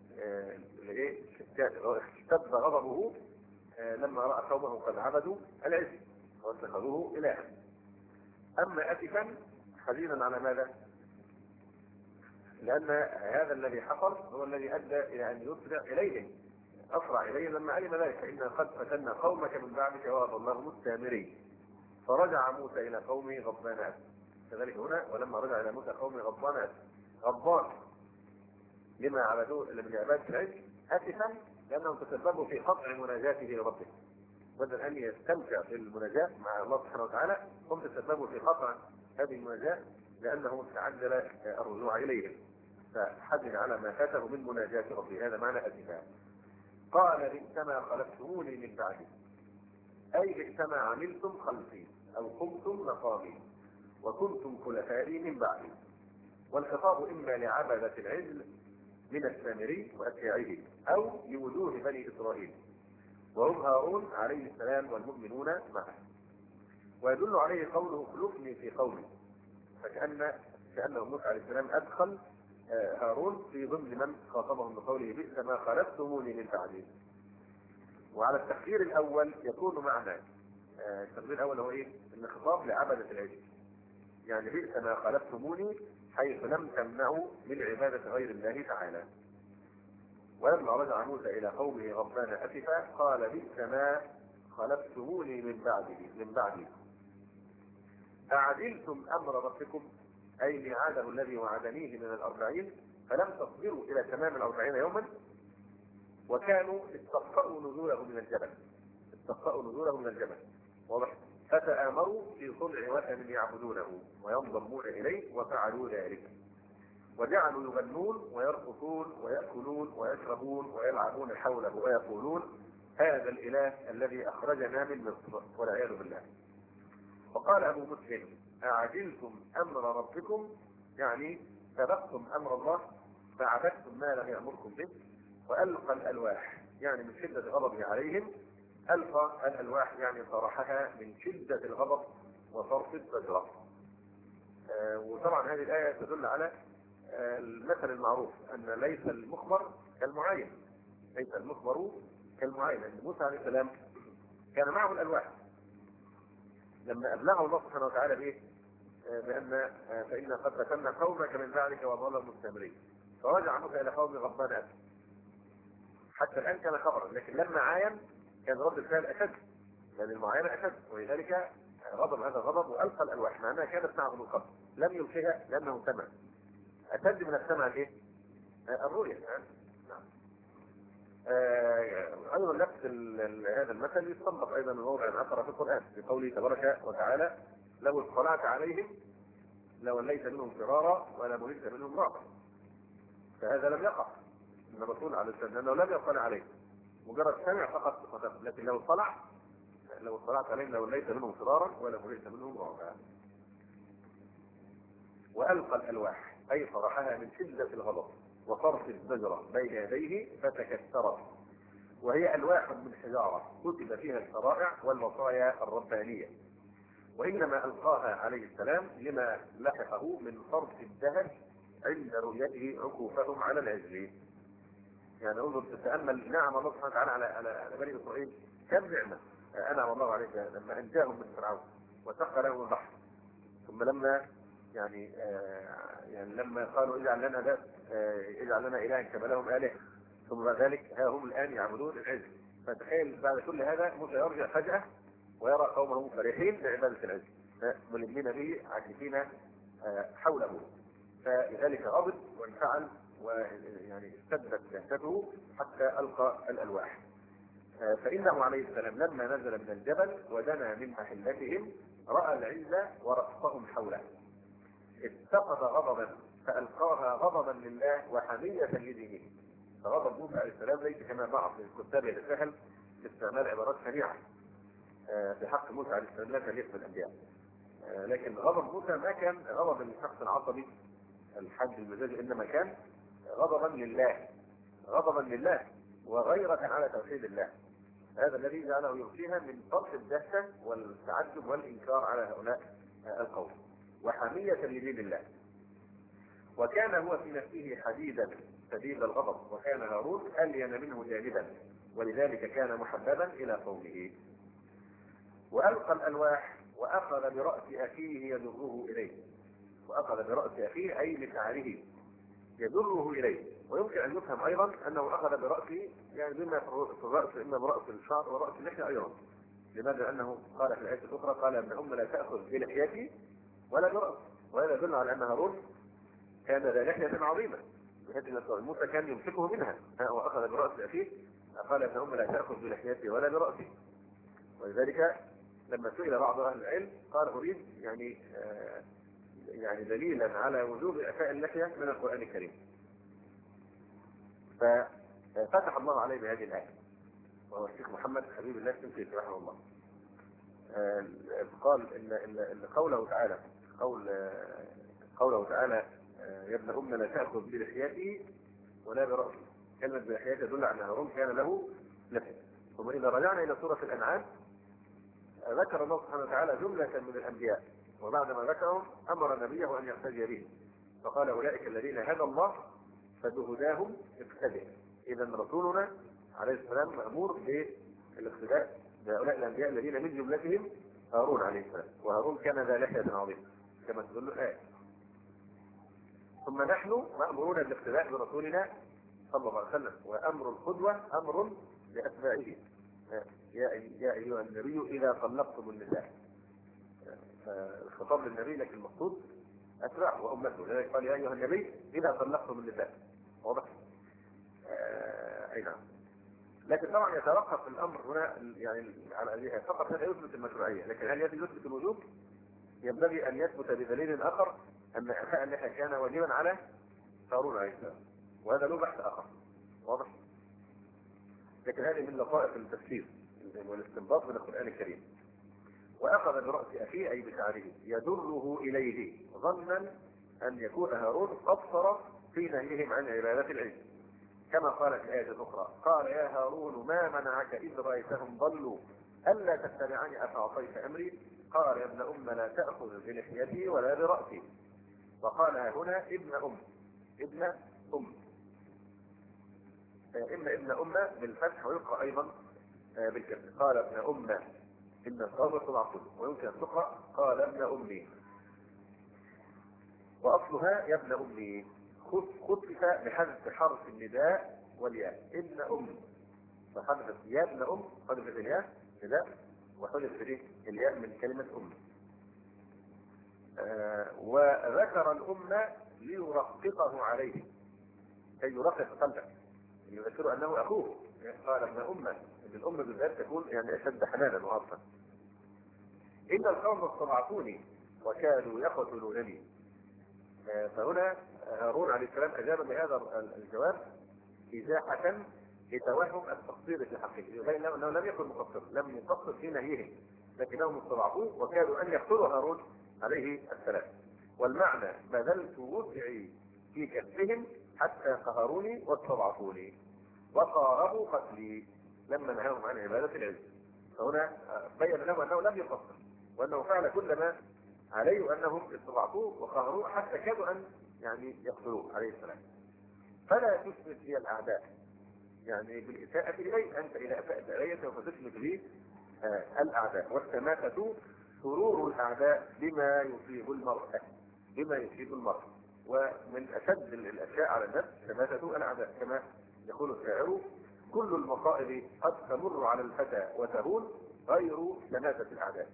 اشتد غضبه لما رأى قومه قد عبدوا العجل واتخذوه إلها. أما أسفا حزينا على ماذا؟ لأن هذا الذي حصل هو الذي أدى إلى أن يسرع إليهم، أسرع إليهم لما علم ذلك، فإنا قد فتنا قومك من بعدك وأضلهم السامري. فرجع موسى إلى قومه غضبان أسف. كذلك هنا ولما رجع إلى موسى قومه غضبان أسف، غضبان لما عبدوه من عبادة العجل، أسفا لأنهم تسببوا في قطع مناجاته لربه. بدل أن يستمتع بالمناجاة مع الله سبحانه وتعالى هم تسببوا في قطع هذه المناجاة لأنه تعجل الرجوع إليهم، فحزن على ما فاته من مناجاة ربه. هذا معنى أسفا. قال بئس ما خلفتموني من بعدي أي بئس ما عملتم خلفي أو قمتم مقامي وكنتم خلفائي من بعدي. والخطاب إما لعبدة العجل من السامري وأتباعه أو لوجوه بني إسرائيل وهم هارون عليه السلام والمؤمنون معه. ويدل عليه قوله خلفني في قومي، كأنه موسى عليه السلام أدخل هارون في ضمن من خاطبهم بقوله بئس ما خلفتموني من بعدي. وعلى التقدير الأول يكون معنى التقدير الأول هو إيه؟ إن خطاب لعبدة العجل، يعني بئس ما خلفتموني حيث لم تمنعوا من عبادة غير الله تعالى. ولما رجع موسى إلى قومه غضبان أسفا قال بئس ما خلفتموني من بعدي أعدلتم أمر ربكم أي ميعاده الذي وعدنيه من 40 فلم تصبروا إلى تمام 40 يوما. وكانوا استخفأوا نزوله من الجبل واضح، فتآمروا في صنع وثن يعبدونه وينضمون إليه وفعلوا ذلك، وجعلوا يغنون ويرقصون ويأكلون ويشربون ويلعبون حوله ويقولون هذا الإله الذي أخرجنا من مصر والعياذ بالله. وقال أبو مسلم أعجلتم أمر ربكم يعني سبقتم أمر الله فعبدتم ما لم يأمركم به. وألقى الألواح يعني من شدة غضبه عليهم، ألقى الألواح يعني طرحها من شدة الغضب وصرف الزجرة. وطبعا هذه الآية تدل على المثل المعروف أن ليس المخبر كالمعاين، ليس المخبر كالمعاين. أن موسى عليه السلام كان معه الألواح لما أبلغه الله سبحانه وتعالى به بأن فإنا قد فتنا قومك من بعدك وأضلهم السامري، فرجع موسى إلى قومه غضبان أسف. حتى الآن كان خبرا، لكن لما عاين كان رد الفعل أشد، لأن المعاينة أشد، ولذلك غضب هذا الغضب وألقى الألواح مع أنها كانت معه من قبل، لم يلقيها لأنه سمع. أشد من السمع الإيه؟ الرؤية. نعم. أيضا نفس هذا المثل يستنبط أيضا من موضع آخر في القرآن بقوله تبارك وتعالى لو اطلعت عليهم لوليت منهم فرارا ولا ملئت منهم رعبا. فهذا لم يقع من الرسول عليه السلام لأنه لم يطلع عليه، مجرد سمع فقط، لكن لو اطلعت عليهم لوليت منهم فرارا ولا ملئت منهم رعبا. وألقى الألواح أي طرحها من شدة الغضب وصرف الزجرة بين يديه فتكسرت، وهي ألواح من حجارة كتب فيها الشرائع والوصايا الربانية، وإنما ألقاها عليه السلام لما لحقه من صرف الدهش عند رؤيته عكوفهم على العجل. يعني انظر تتامل نعم الله سبحانه وتعالى على بني اسرائيل، كم نعمه انعم الله عليك لما انجاهم من فرعون وسخر لهم البحر. ثم لما يعني لما قالوا اجعل لنا الها كما لهم اله، ثم بعد ذلك ها هم الان يعبدون العجل. فتخيل بعد كل هذا موسى يرجع فجاه ويرى قومه فرحين بعباده العجل ملمين به عاكفين حوله، فلذلك غضب وانفعل ويعني اشتدت لهفته حتى القى الالواح. فانه عليه السلام لما نزل من الجبل ودنا من محلتهم راى العجل ورأسهم حوله اتخذ غضبا فالقاها غضبا لله وحميه لدينه. فغضب موسى عليه السلام ليس كما بعض الكتاب يتساهل في استعمال عبارات سريعه في حق موسى عليه السلام لا تليق بالانبياء، لكن غضب موسى ما كان غضب الشخص العصبي الحد المزاجي، انما كان غضبا لله، غضبا لله وغيرة على توحيد الله. هذا الذي جعله يغشيها من طرف الدهشة والتعجب والإنكار على هؤلاء القوم وحمية لدين الله. وكان هو في نفسه حديدا شديد الغضب، وكان هارون ألين منه جانبا ولذلك كان محببا إلى قومه. وألقى الألواح وأخذ برأس أخيه يجره إليه. وأخذ برأس أخيه أي بشعره يجره إليه. ويمكن أن يفهم أيضا أنه أخذ برأسه يعني بما في الرأس، إما برأس الشعر ورأس اللحية أيضا. لماذا؟ أنه قال في الآية الأخرى قال ابن أم لا تأخذ بلحيتي ولا برأس. وهذا يدل على أن هارون كان ذا لحية عظيمة بحيث أن موسى كان يمسكه منها، وأخذ برأس أخيه قال ابن أم لا تأخذ بلحيتي ولا برأسي. ولذلك لما سئل بعض أهل العلم قال أريد يعني دليلا على وجوب إعفاء اللحية من القرآن الكريم، ففتح الله عليه بهذه الآية، وهو الشيخ محمد حبيب الله الشنقيطي رحمه الله. قال إن قوله تعالى يا ابن أم لا تأخذ بلحيته ولا برأسه. كلمة بلحيته تدل على أن هارون كان له لحية. ثم إذا رجعنا إلى سورة الأنعام ذكر الله سبحانه وتعالى جملة من الأنبياء، وبعدما ذكرهم أمر نبيه أن يقتدي به فقال أولئك الذين هدى الله فبهداهم اقتدئ. إذا رسولنا عليه السلام مأمور بالاقتداء بهؤلاء الأنبياء الذين من جملتهم هارون عليه السلام، وهارون كان ذا لحية عظيمة كما تدل الآية. ثم نحن مأمورون بالاقتداء برسولنا صلى الله عليه وسلم، وأمر القدوة أمر لأتباعه. يا أيها النبي إذا طلقتم النساء، الخطاب للنبي لكن المقصود أتباعه وأمته. لذلك قال يا أيها النبي إذا طلقتم النساء. واضح؟ أي نعم. لكن طبعا يتوقف الأمر هنا يعني على فقط هذا يثبت المشروعية، لكن هل يثبت الوجوب؟ ينبغي أن يثبت بدليل آخر أن إعفاء اللحية كان واجبا على هارون عليه السلام، وهذا له بحث آخر. واضح؟ لكن هذه من لطائف التفسير والاستنباط من القرآن الكريم. وأخذ برأس أخيه أي بشعره يجره إليه ظنا أن يكون هارون قصر في نهيهم عن عبادة العجل، كما قال في الآية الأخرى قال يا هارون ما منعك إذ رأيتهم ضلوا ألا تتبعني أفعصيت أمري قال يا ابن أم لا تأخذ بلحيتي ولا برأسي. وقال هنا ابن أم إما ابن أم بالفتح ويقرأ أيضا بالكسر. قال ابن أم إن الصواب تضعفه، ويمكن أن تقرأ قال ابن أمي، وأصلها يا ابن أمي خفف بحذف حرف النداء والياء ابن أم، فحذف يا ابن أم حذف الياء نداء وحذف الياء من كلمة أم. وذكر الأم ليرققه عليه كي يرقق قلبه يذكر أنه أخوه. قال ابن أم، ابن الأم بالذات تكون يعني أشد حنانا وعطفا. إن القوم استضعفوني وكانوا يقتلونني. فهنا هارون عليه السلام أجاب بهذا الجواب إزاحة لتوهم التقصير في حقه، يبين أنه لم يكن مقصر، لم يقصر في نهيه، لكنهم استضعفوه وكانوا أن يقتلوا هارون عليه السلام. والمعنى بذلت وسعي في كفهم حتى قهروني واستضعفوني وقاربوا قتلي لما نهاهم عن عبادة العجل. فهنا بين لهم أنه لم يقصر، وأنه فعل كل ما عليه أنهم استضعفوه وقهروه حتى كادوا أن يعني يقتلوه عليه السلام. فلا تشمت لي الأعداء يعني بالإساءة إلي، أنت إذا أسأت إلي سوف تشمت لي الأعداء. والسماتة سرور الأعداء بما يصيب المرء، بما يصيب المرء. ومن أشد الأشياء على النفس سماتة الأعداء، كما يقول الشاعر: كل المصائب قد تمر على الفتى وتهون غير سماتة الأعداء.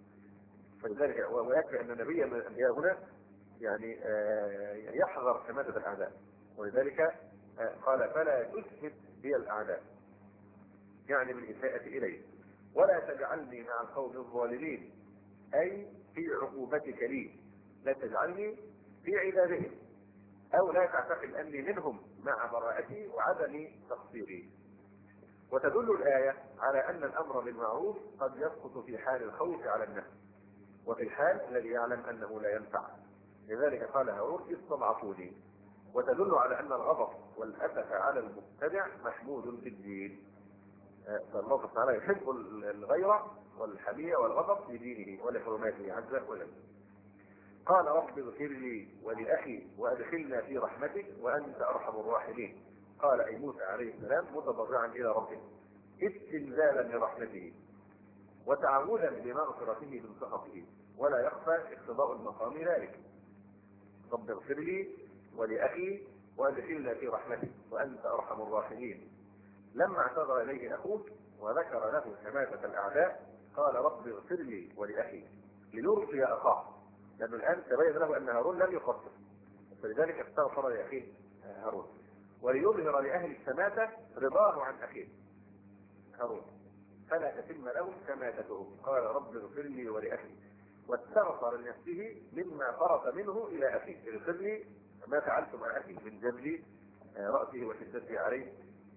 فلذلك ويكفي أن نبيا من الأنبياء هنا يعني يحذر سماتة الأعداء، ولذلك قال: فلا تسمت بي الأعداء، يعني بالإساءة إليه، ولا تجعلني مع القوم الظالمين، أي في عقوبتك لي، لا تجعلني في عذابهم، أو لا تعتقد أني منهم مع براءتي وعدم تقصيري. وتدل الآية على أن الأمر بالمعروف قد يسقط في حال الخوف على النفس، وفي الحال الذي يعلم أنه لا ينفع. لذلك قال هارون: استضعفوني. وتدل على أن الغضب والأسف على المبتدع محمود في الدين. فالله تعالى يحب الغيرة والحمية والغضب في دينه ولحرماته عز وجل. قال: رب اغفر لي ولأخي وأدخلنا في رحمتك وأنت أرحم الراحمين. قال أي موسى عليه السلام متضرعا إلى ربه استنزالا لرحمته وتعوذا بمغفرته من سخطه، ولا يخفى اقتضاء المقام ذلك. رب اغفر لي ولأخي وأدخلنا في رحمتك وأنت أرحم الراحمين. لما اعتذر إليه أخوه وذكر له سماتة الأعداء قال: رب اغفر لي ولأخي، ليرضي أخاه، لأنه الآن تبين له أن هارون لم يقصر، فلذلك استغفر لأخيه هارون، وليظهر لأهل السماتة رضاه عن أخيه هارون، فلا تتم له سماتته. قال: رب اغفر لي ولأخي، واستغفر لنفسه مما فرط منه إلى أخيه: اغفر لي ما فعلت مع أخي من جبل رأسه وشدته عليه،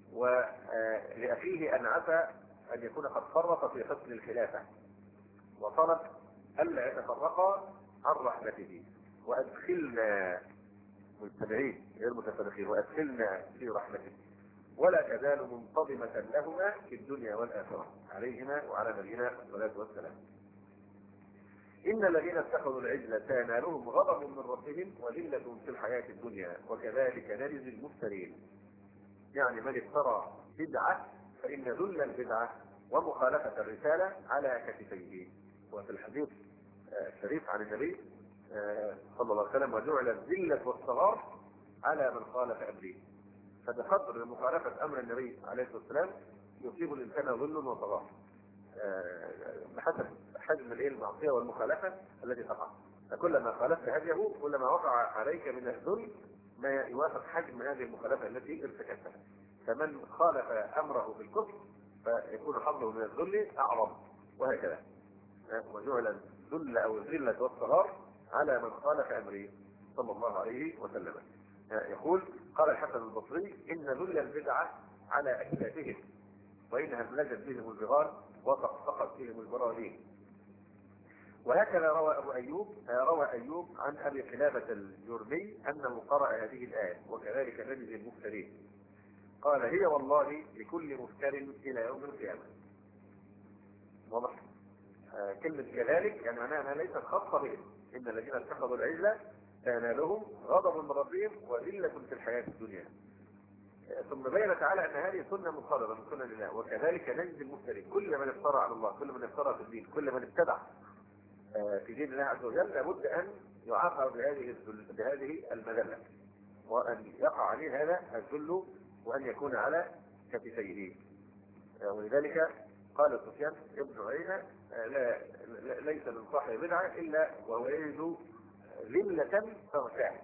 ولأخيه أن عسى أن يكون قد فرط في حسن الخلافة وطلب ألا يتفرقا عن رحمته. وأدخلنا متبعين غير متفرقين، وأدخلنا في رحمته، ولا تزال منتظمة لهما في الدنيا والآخرة، عليهما وعلى نبينا الصلاة والسلام. إن الذين اتخذوا العجل سينالهم غضب من ربهم وذلة في الحياة الدنيا وكذلك نجزي المفترين. يعني من افترى بدعة فإن ذل البدعة ومخالفة الرسالة على كتفيه. وفي الحديث الشريف عن النبي صلى الله عليه وسلم: وجعل الذلة والصغار على من خالف أمره. فبقدر مخالفة أمر النبي عليه الصلاة والسلام يصيب الإنسان ذل وصغار بحسب حجم المعصية والمخالفة التي تقع. فكلما خالفت هديه كلما وقع عليك من الذل ما يوافق حجم هذه المخالفة التي ارتكبتها. فمن خالف أمره بالكفر فيكون حظه من الذل أعظم، وهكذا. وجعل الذل أو الذلة والصغار على من خالف أمره صلى الله عليه وسلم. يقول: قال الحسن البصري: إن ذل البدعة على أكتافهم وإنها ابلجت بهم البغال وطقطقت بهم البراذين. وهكذا روى أيوب عن أبي قلابة الجرمي أنه قرأ هذه الآية: وكذلك نجزي المفترين. قال: هي والله لكل مفتر إلى يوم القيامة. واضح؟ كلمة كذلك يعني معناها أنها ليست خاصة بهم. إن الذين اتخذوا العجل سينالهم غضب من ربهم وذلة في الحياة الدنيا. ثم بين تعالى أن هذه سنة مقررة من سنن الله: وكذلك نجزي المفترين. كل من افترى على الله، كل من افترى في الدين، كل من ابتدع في دين الله عز وجل لابد أن يعاقب بهذه المذلة، وأن يقع عليه هذا الذل وأن يكون على كتفيه. ولذلك قال سفيان ابن عيينة: ليس من صاحب بدعة إلا وهو يجد ذلة تغشاه.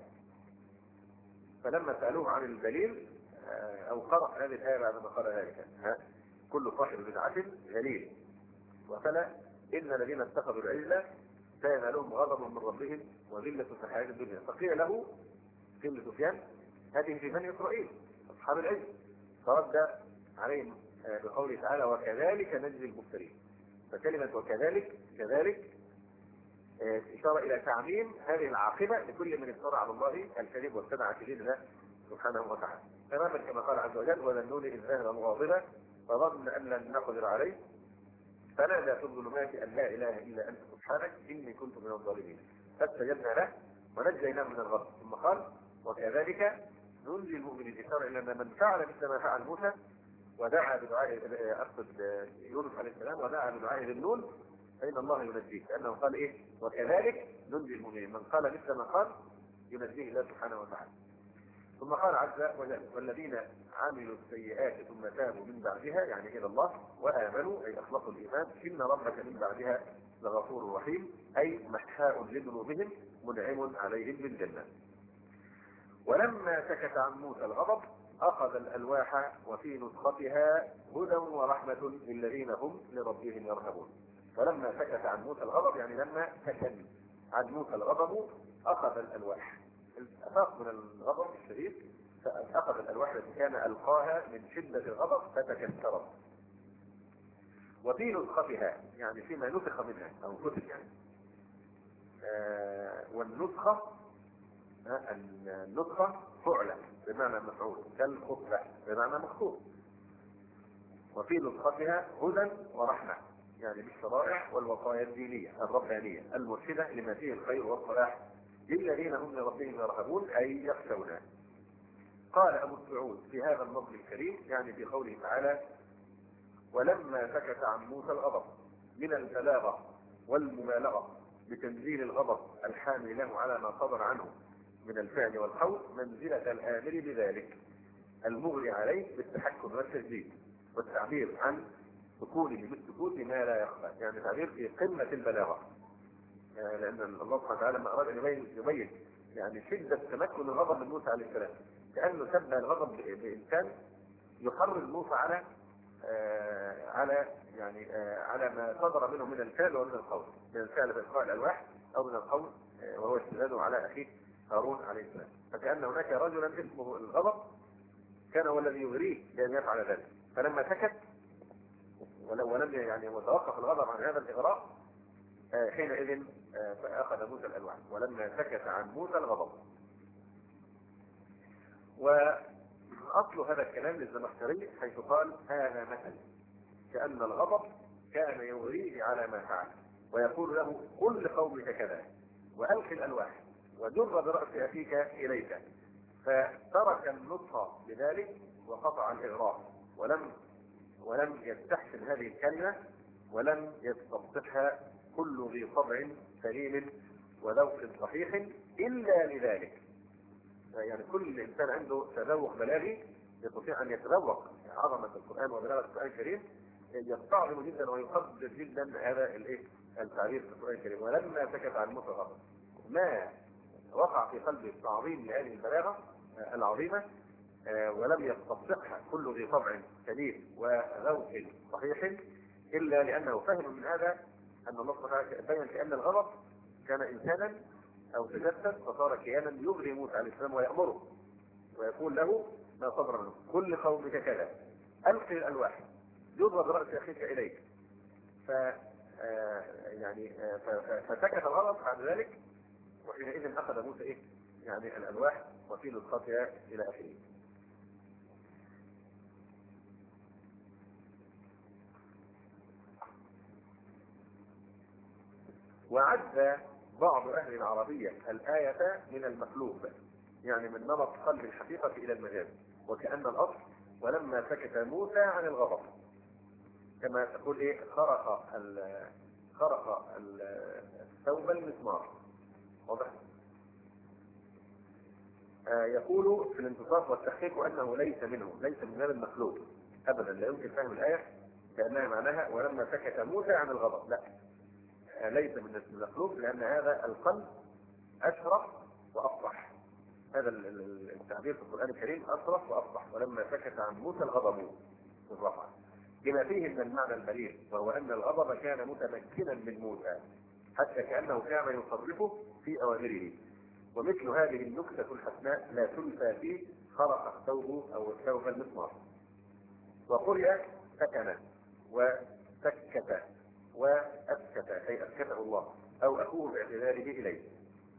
فلما سألوه عن الدليل أو قرأ هذه الآية بعد ما قال ذلك: كل صاحب بدعة ذليل. وفلا: إن الذين اتخذوا العجل سينالهم غضب من ربهم وذلة في الحياة الدنيا. فقيل له في سفيان: هذه في بني إسرائيل أصحاب العجل. فرد عليهم بقوله تعالى: وكذلك نجزي المفترين. فكلمة وكذلك كذلك إشارة إلى تعميم هذه العاقبة لكل من افترى على الله الكذب وابتدع في دين الله سبحانه وتعالى، تماما كما قال عز وجل: وذنون إذ ذهب مغاضبا فظن أن لن نقدر عليه فنادى في الظلمات أن لا إله إلا أنت سبحانك إني كنت من الظالمين فاستجبنا له ونجيناه من الغم. ثم قال: وكذلك ننجي المؤمنين، إشارة إلى أن من فعل مثل ما فعل موسى ودعا بدعاء أقصد يونس عليه السلام، ودعا بدعاء ذي النون فإن الله ينجيه، لأنه قال إيه؟ وكذلك ننجي المؤمنين، من قال مثل ما قال ينجيه الله سبحانه وتعالى. ثم قال عز وجل والذين عملوا السيئات ثم تابوا من بعدها، يعني إلى الله، وآمنوا أي أخلصوا الإيمان، إن ربك من بعدها لغفور رحيم، أي محاء لذنوبهم منعم عليهم بالجنة. ولما سكت عن موسى الغضب أخذ الألواح وفي نسختها هدى ورحمة للذين هم لربهم يرهبون. ولما سكت عن موسى الغضب يعني لما سكت عن موسى الغضب أخذ الألواح، أفاق من الغضب الشديد فأخذ الألواح التي كان ألقاها من شدة الغضب فتكسرت. وفي نسختها يعني فيما نسخ منها أو كتب يعني. والنسخة النسخة فعلة بمعنى مفعول، كالخطبة بمعنى مخطوط. وفي نسختها هدى ورحمة يعني بالشرائع والوصايا الدينية الربانية المرشدة لما فيه الخير والصلاح للذين هم لربهم يرهبون أي يخشون. قال أبو السعود في هذا النظم الكريم يعني في قوله تعالى ولما سكت عن موسى الغضب من البلاغة والمبالغة بتنزيل الغضب الحامل له على ما صدر عنه من الفعل والقول منزلة الآمر بذلك المغري عليه بالتحكم والتجديد والتعبير عن سكونه بالسكوت ما لا يخفى، يعني تعبير في قمة البلاغة. لأن الله سبحانه وتعالى لما أراد أن يبين يعني شدة تمكن الغضب من موسى عليه السلام كأنه شبه الغضب بإنسان يحرض موسى على على ما صدر منه من الفعل ومن القول، من الفعل بإلقاء الألواح أو من القول وهو استدلاله على أخيه هارون عليه السلام. فكأن هناك رجلا اسمه الغضب كان هو الذي يغريه بأن يفعل ذلك، فلما سكت ولم يعني وتوقف الغضب عن هذا الإغراء حينئذ فأخذ موسى الألواح ولما سكت عن موسى الغضب. وأصل هذا الكلام للزمخشري حيث قال هذا مثل كأن الغضب كان يغريه على ما فعل ويقول له قل لقومك كذا وألقي الألواح وجر برأس أخيك إليك، فترك النطق بذلك وقطع الإغراء ولم يستحسن هذه الكلمة ولم يستبطحها كل ذي طبع سليم وذوق صحيح إلا لذلك. يعني كل إنسان عنده تذوق بلاغي يستطيع أن يتذوق عظمة القرآن وبلاغة القرآن الكريم يستعظم جدا ويقدر جدا هذا التعبير في القرآن الكريم. ولما سكت عن موسى الغضب ما وقع في قلبه تعظيم لهذه البلاغة العظيمة ولم يستبطحها كل ذي طبع سليم وذوق صحيح إلا لأنه فهم من هذا أن الله سبحانه بين كأن الغضب كان إنسانا أو تجسد فصار كيانا يغري موسى عليه السلام ويأمره ويقول له ما صدر منه كل قومك كذا ألقي الألواح يضرب رأس أخيك إليك. فسكت الغضب عن ذلك وحينئذ أخذ موسى يعني الألواح وفي نسختها إلى آخره. وعد بعض أهل العربية الآية من المخلوق يعني من نمط قلب الحقيقة إلى المجاز، وكأن الأصل ولما سكت موسى عن الغضب كما تقول خرق الثوب المسمار. واضح؟ يقول في الانتصاف والتحقيق أنه ليس منه، ليس من هذا المخلوق أبدا، لا يمكن فهم الآية كأنها معناها ولما سكت موسى عن الغضب، لا ليس من المخلوق لأن هذا القلب أشرف وأفصح. هذا التعبير في القرآن الكريم أشرف وأفصح ولما سكت عن موسى الغضب بالرفع بما فيه من المعنى البليغ وهو أن الغضب كان متمكنا من موسى حتى كأنه كان يصرفه في أوامره. ومثل هذه النكتة الحسناء لا تنسى في خرق الثوب أو الثوب المسمار. وقرئ سكن وسكت وأسكت أي أسكته الله أو أخوه باعتذاره إليه.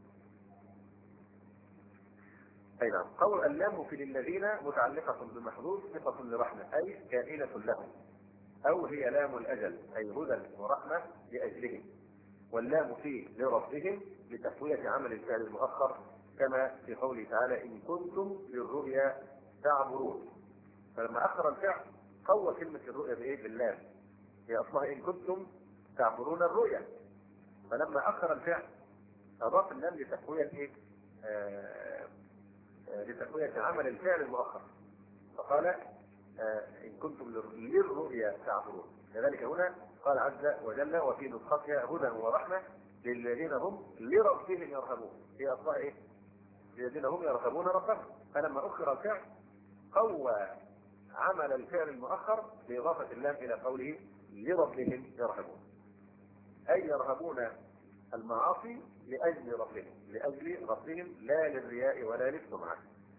أي نعم. قول اللام في للذين متعلقة بمحظوظ صفة لرحمة أي كائنة لهم، أو هي لام الأجل أي هدى ورحمة لأجلهم، واللام في لربهم لتسوية عمل الفعل المؤخر كما في قوله تعالى إن كنتم للرؤيا تعبرون، فلما أخر الفعل قوى كلمة الرؤيا بإيه؟ بالله. هي أصلها إن كنتم تعبرون الرؤيا، فلما أخر الفعل أضاف اللام لتقوية إيه؟ لتقوية عمل الفعل المؤخر، فقال إن كنتم للرؤيا تعبرون. لذلك هنا قال عز وجل وفي نسختها هدى ورحمة للذين هم لربهم يرهبون. هي أصلها إيه؟ للذين هم يرهبون ربهم. فلما أخر الفعل قوى عمل الفعل المؤخر بإضافة اللام إلى قوله لربهم يرهبون، أي يرهبون المعاصي لأجل ربهم لا للرياء ولا للسمعة.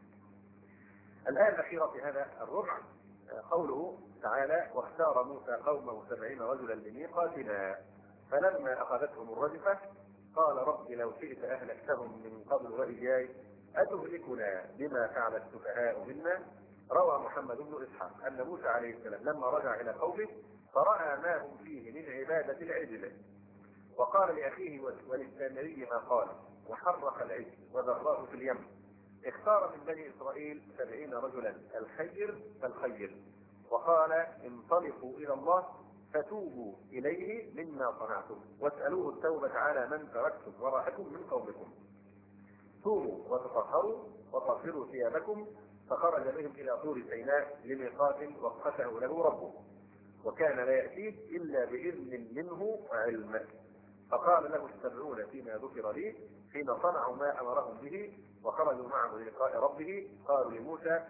الآية الأخيرة في هذا الربع قوله تعالى واختار موسى قومه 70 رجلا لميقاتنا فلما أخذتهم الرجفة قال رب لو شئت أهلكتهم من قبل وإياي أتهلكنا بما فعل السفهاء منا. روى محمد بن إسحاق أن موسى عليه السلام لما رجع إلى قومه فرأى ما هم فيه من عبادة العجل وقال لأخيه وللسامري ما قال وحرق العجل وذراه في اليم. اختار من بني إسرائيل 70 رجلا الخير فالخير وقال انطلقوا إلى الله فتوبوا إليه مما صنعتم واسألوه التوبة على من تركتم وراءكم من قومكم توبوا وتطهروا وطهروا ثيابكم. فخرج بهم إلى طور سيناء لميقات وقته له ربه وكان لا يأتيه إلا بإذن منه وعلم. فقال له 70 فيما ذكر لي حين صنعوا ما أمرهم به وخرجوا معه للقاء ربه قالوا لموسى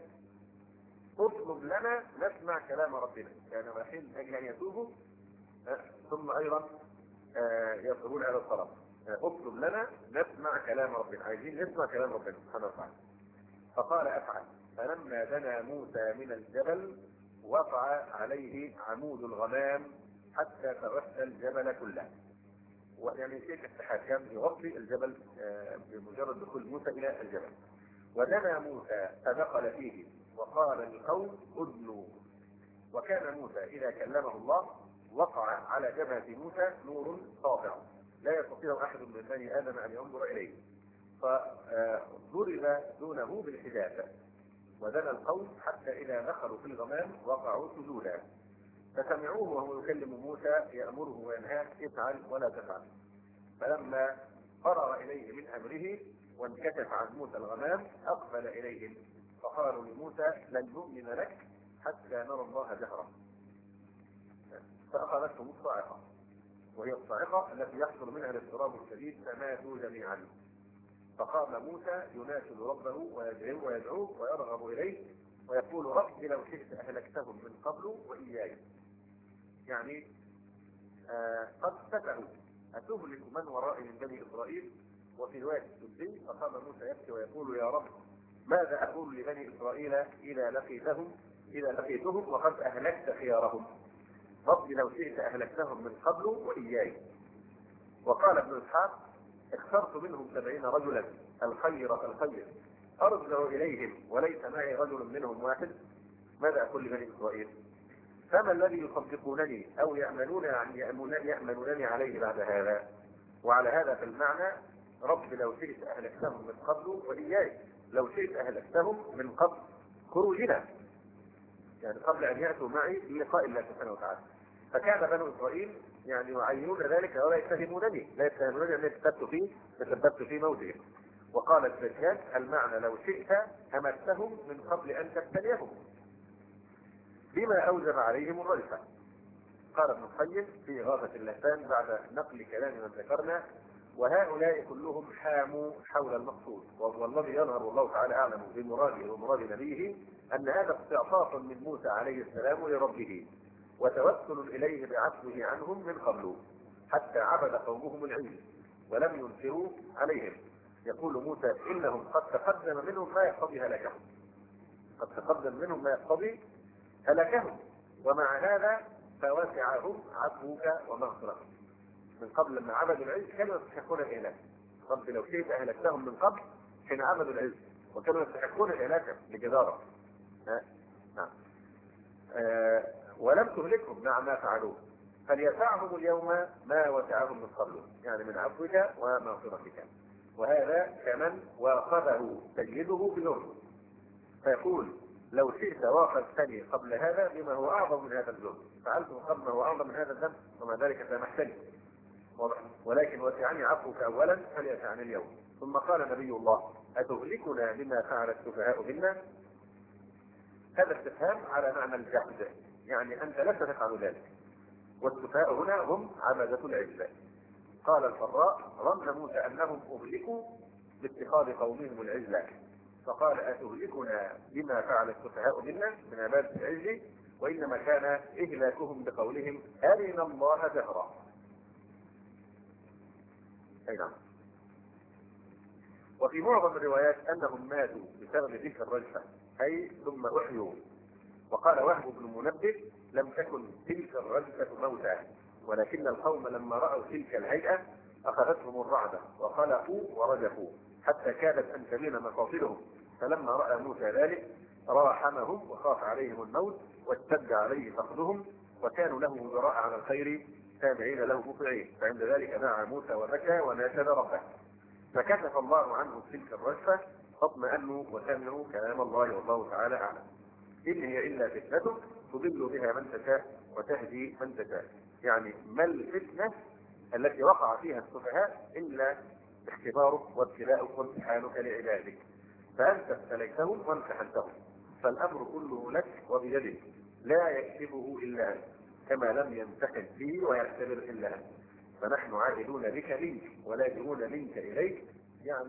اطلب لنا نسمع كلام ربنا. يعني رايحين أجل أن يتوبوا ثم أيضا يطلبون على الطلب اطلب لنا نسمع كلام ربنا، عايزين نسمع كلام ربنا سبحانه وتعالى. فقال أفعل. فلما دنا موسى من الجبل وقع عليه عمود الغمام حتى تغشى الجبل كله. ويعني شيء التحكم يغطي الجبل بمجرد دخول موسى إلى الجبل. ودنا موسى فدخل فيه وقال للقوم ادنوا. وكان موسى إذا كلمه الله وقع على جبهة موسى نور ساطع لا يستطيع أحد من بني آدم أن ينظر إليه فضرب دونه بالحجاب. ودنا القوم حتى إذا دخلوا في الغمام وقعوا سجودا فسمعوه وهو يكلم موسى يأمره وينهاه افعل ولا تفعل. فلما فرغ إليه من أمره وانكشف عن موسى الغمام أقبل إليهم فقالوا لموسى لن نؤمن لك حتى نرى الله جهرا. فأخذتهم الصاعقة وهي الصاعقة التي يحصل منها الاضطراب الشديد فماتوا جميعا. فقام موسى يناشد ربه ويدعوه ويرغب إليه ويقول رب لو شئت أهلكتهم من قبل وإياي. يعني قد فتحوا أتهلك من ورائي من بني إسرائيل. وفي رواية السدي فقام موسى يبكي ويقول يا رب ماذا أقول لبني إسرائيل إذا لقيتهم وقد أهلكت خيارهم. رب لو شئت أهلكتهم من قبل وإياي. وقال ابن إسحاق اخترت منهم 70 رجلا الخير فالخير أرجع إليهم وليس معي رجل منهم واحد. ماذا أقول لبني إسرائيل؟ فما الذي يصدقونني أو يأمنونني عليه بعد هذا؟ وعلى هذا في المعنى رب لو شئت أهلكتهم من قبل وإياي. لو شئت أهلكتهم من قبل خروجنا، يعني قبل أن يأتوا معي للقاء الله سبحانه وتعالى. فكان بنو إسرائيل يعني يعينون ذلك ولا يتهمونني أن تثبت في موتهم. وقال الزجاج المعنى لو شئت أمتهم من قبل أن تبتليهم بما أوجب عليهم الرجفة. قال ابن القيم في إغاثة اللسان بعد نقل كلام من ذكرنا وهؤلاء كلهم حاموا حول المقصود. والذي يظهر والله تعالى أعلم بمراده ومراد نبيه أن هذا استعطاف من موسى عليه السلام لربه وتوسل إليه بعفوه عنهم من قبل حتى عبد قومهم العجل ولم ينكروا عليهم. يقول موسى إنهم قد تقدم منهم ما يقتضي هلكهم ومع هذا فوسعهم عفوك ومغفرتك. من قبل لما عبدوا العجل كانوا يستحقون الإهلاك. رب لو شئت أهلكتهم من قبل حين عبدوا العجل وكانوا يستحقون الإهلاك لجدارة. ولم تهلكهم مع ما فعلوه فليسعهم اليوم ما وسعهم من قبل يعني من عفوك ومغفرتك. وهذا كمن واخذه سيده بنور فيقول لو شئت واخذتني قبل هذا بما هو اعظم من هذا الذنب، فعلته قبل ما هو اعظم من هذا الذنب ومع ذلك سامحتني، ولكن وسعني عفوك اولا فليسعني اليوم. ثم قال نبي الله: اتهلكنا بما فعل السفهاء منا؟ هذا استفهام على معنى الجحد، يعني انت لست تفعل ذلك، والسفهاء هنا هم عبدة العجل. قال الفراء: ظن موسى انهم اهلكوا باتخاذ قومهم العجل، فقال: اتهلكنا بما فعل السفهاء منا من عبادة العجل، وانما كان اهلاكهم بقولهم ارنا الله جهرا. اي نعم. وفي معظم الروايات انهم ماتوا بسبب تلك الرجفة، اي ثم احيوا. وقال وهب بن منبه: لم تكن تلك الرجفة موتى، ولكن القوم لما رأوا تلك الهيئة أخذتهم الرعدة وخلقوا ورجفوا حتى كادت أن تبين مفاصلهم، فلما رأى موسى ذلك راحمهم وخاف عليهم الموت واشتد عليه فقدهم، وكانوا له مدراء على الخير تابعين له مطيعين، فعند ذلك دعا موسى وبكى وناشد ربه، فكشف الله عنه تلك الرجفة فاطمأنوا وسمعوا كلام الله والله تعالى أعلم. إن هي إلا فتنتك تضل بها من تشاء وتهدي من تشاء. يعني ما الفتنة التي وقع فيها السفهاء إلا اختبارك وابتلاءك وامتحانك لعبادك، فأنت ابتليتهم وامتحنتهم، فالأمر كله لك وبيدك، لا يكسبه إلا أنت، كما لم يمتحن فيه ويختبر إلا أنت، فنحن عائدون بك منك ولاجئون منك إليك، يعني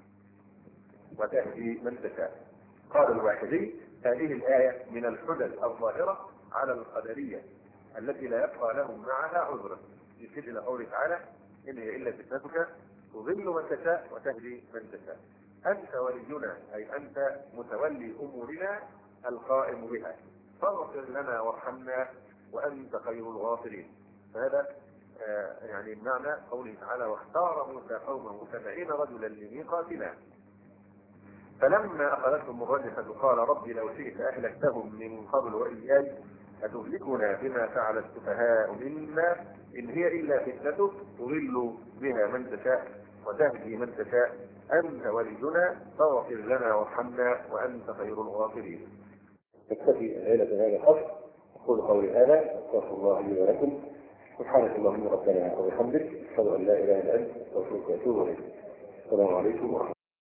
وتهدي من تشاء. قال الواحدي: هذه الآية من الحجج الظاهرة على القدرية التي لا يبقى لهم معها عذر، يشير إلى قوله تعالى: إن هي إلا فتنتك تضل من تشاء وتهدي من تشاء. أنت ولينا، أي أنت متولي أمورنا القائم بها، فاغفر لنا وارحمنا وأنت خير الغافرين. فهذا يعني معنى قوله تعالى: واختار موسى قومه 70 رجلا لميقاتنا، فلما أخذتهم الرجفة قال: ربي لو شئت أهلكتهم من قبل وإياي أتهلكنا بما فعل السفهاء منا؟ إن هي إلا فتنتك تضل بها من تشاء وتهدي من تشاء، أنت ولينا فاغفر لنا وارحمنا وأنت خير الغافرين. نكتفي ليلة هذا الفصل. أقول قولي هذا أستغفر الله لي ولكم. سبحانك اللهم ربنا وبحمدك، أشهد أن لا إله إلا أنت، أستغفرك وأتوب إليك. السلام عليكم ورحمة الله.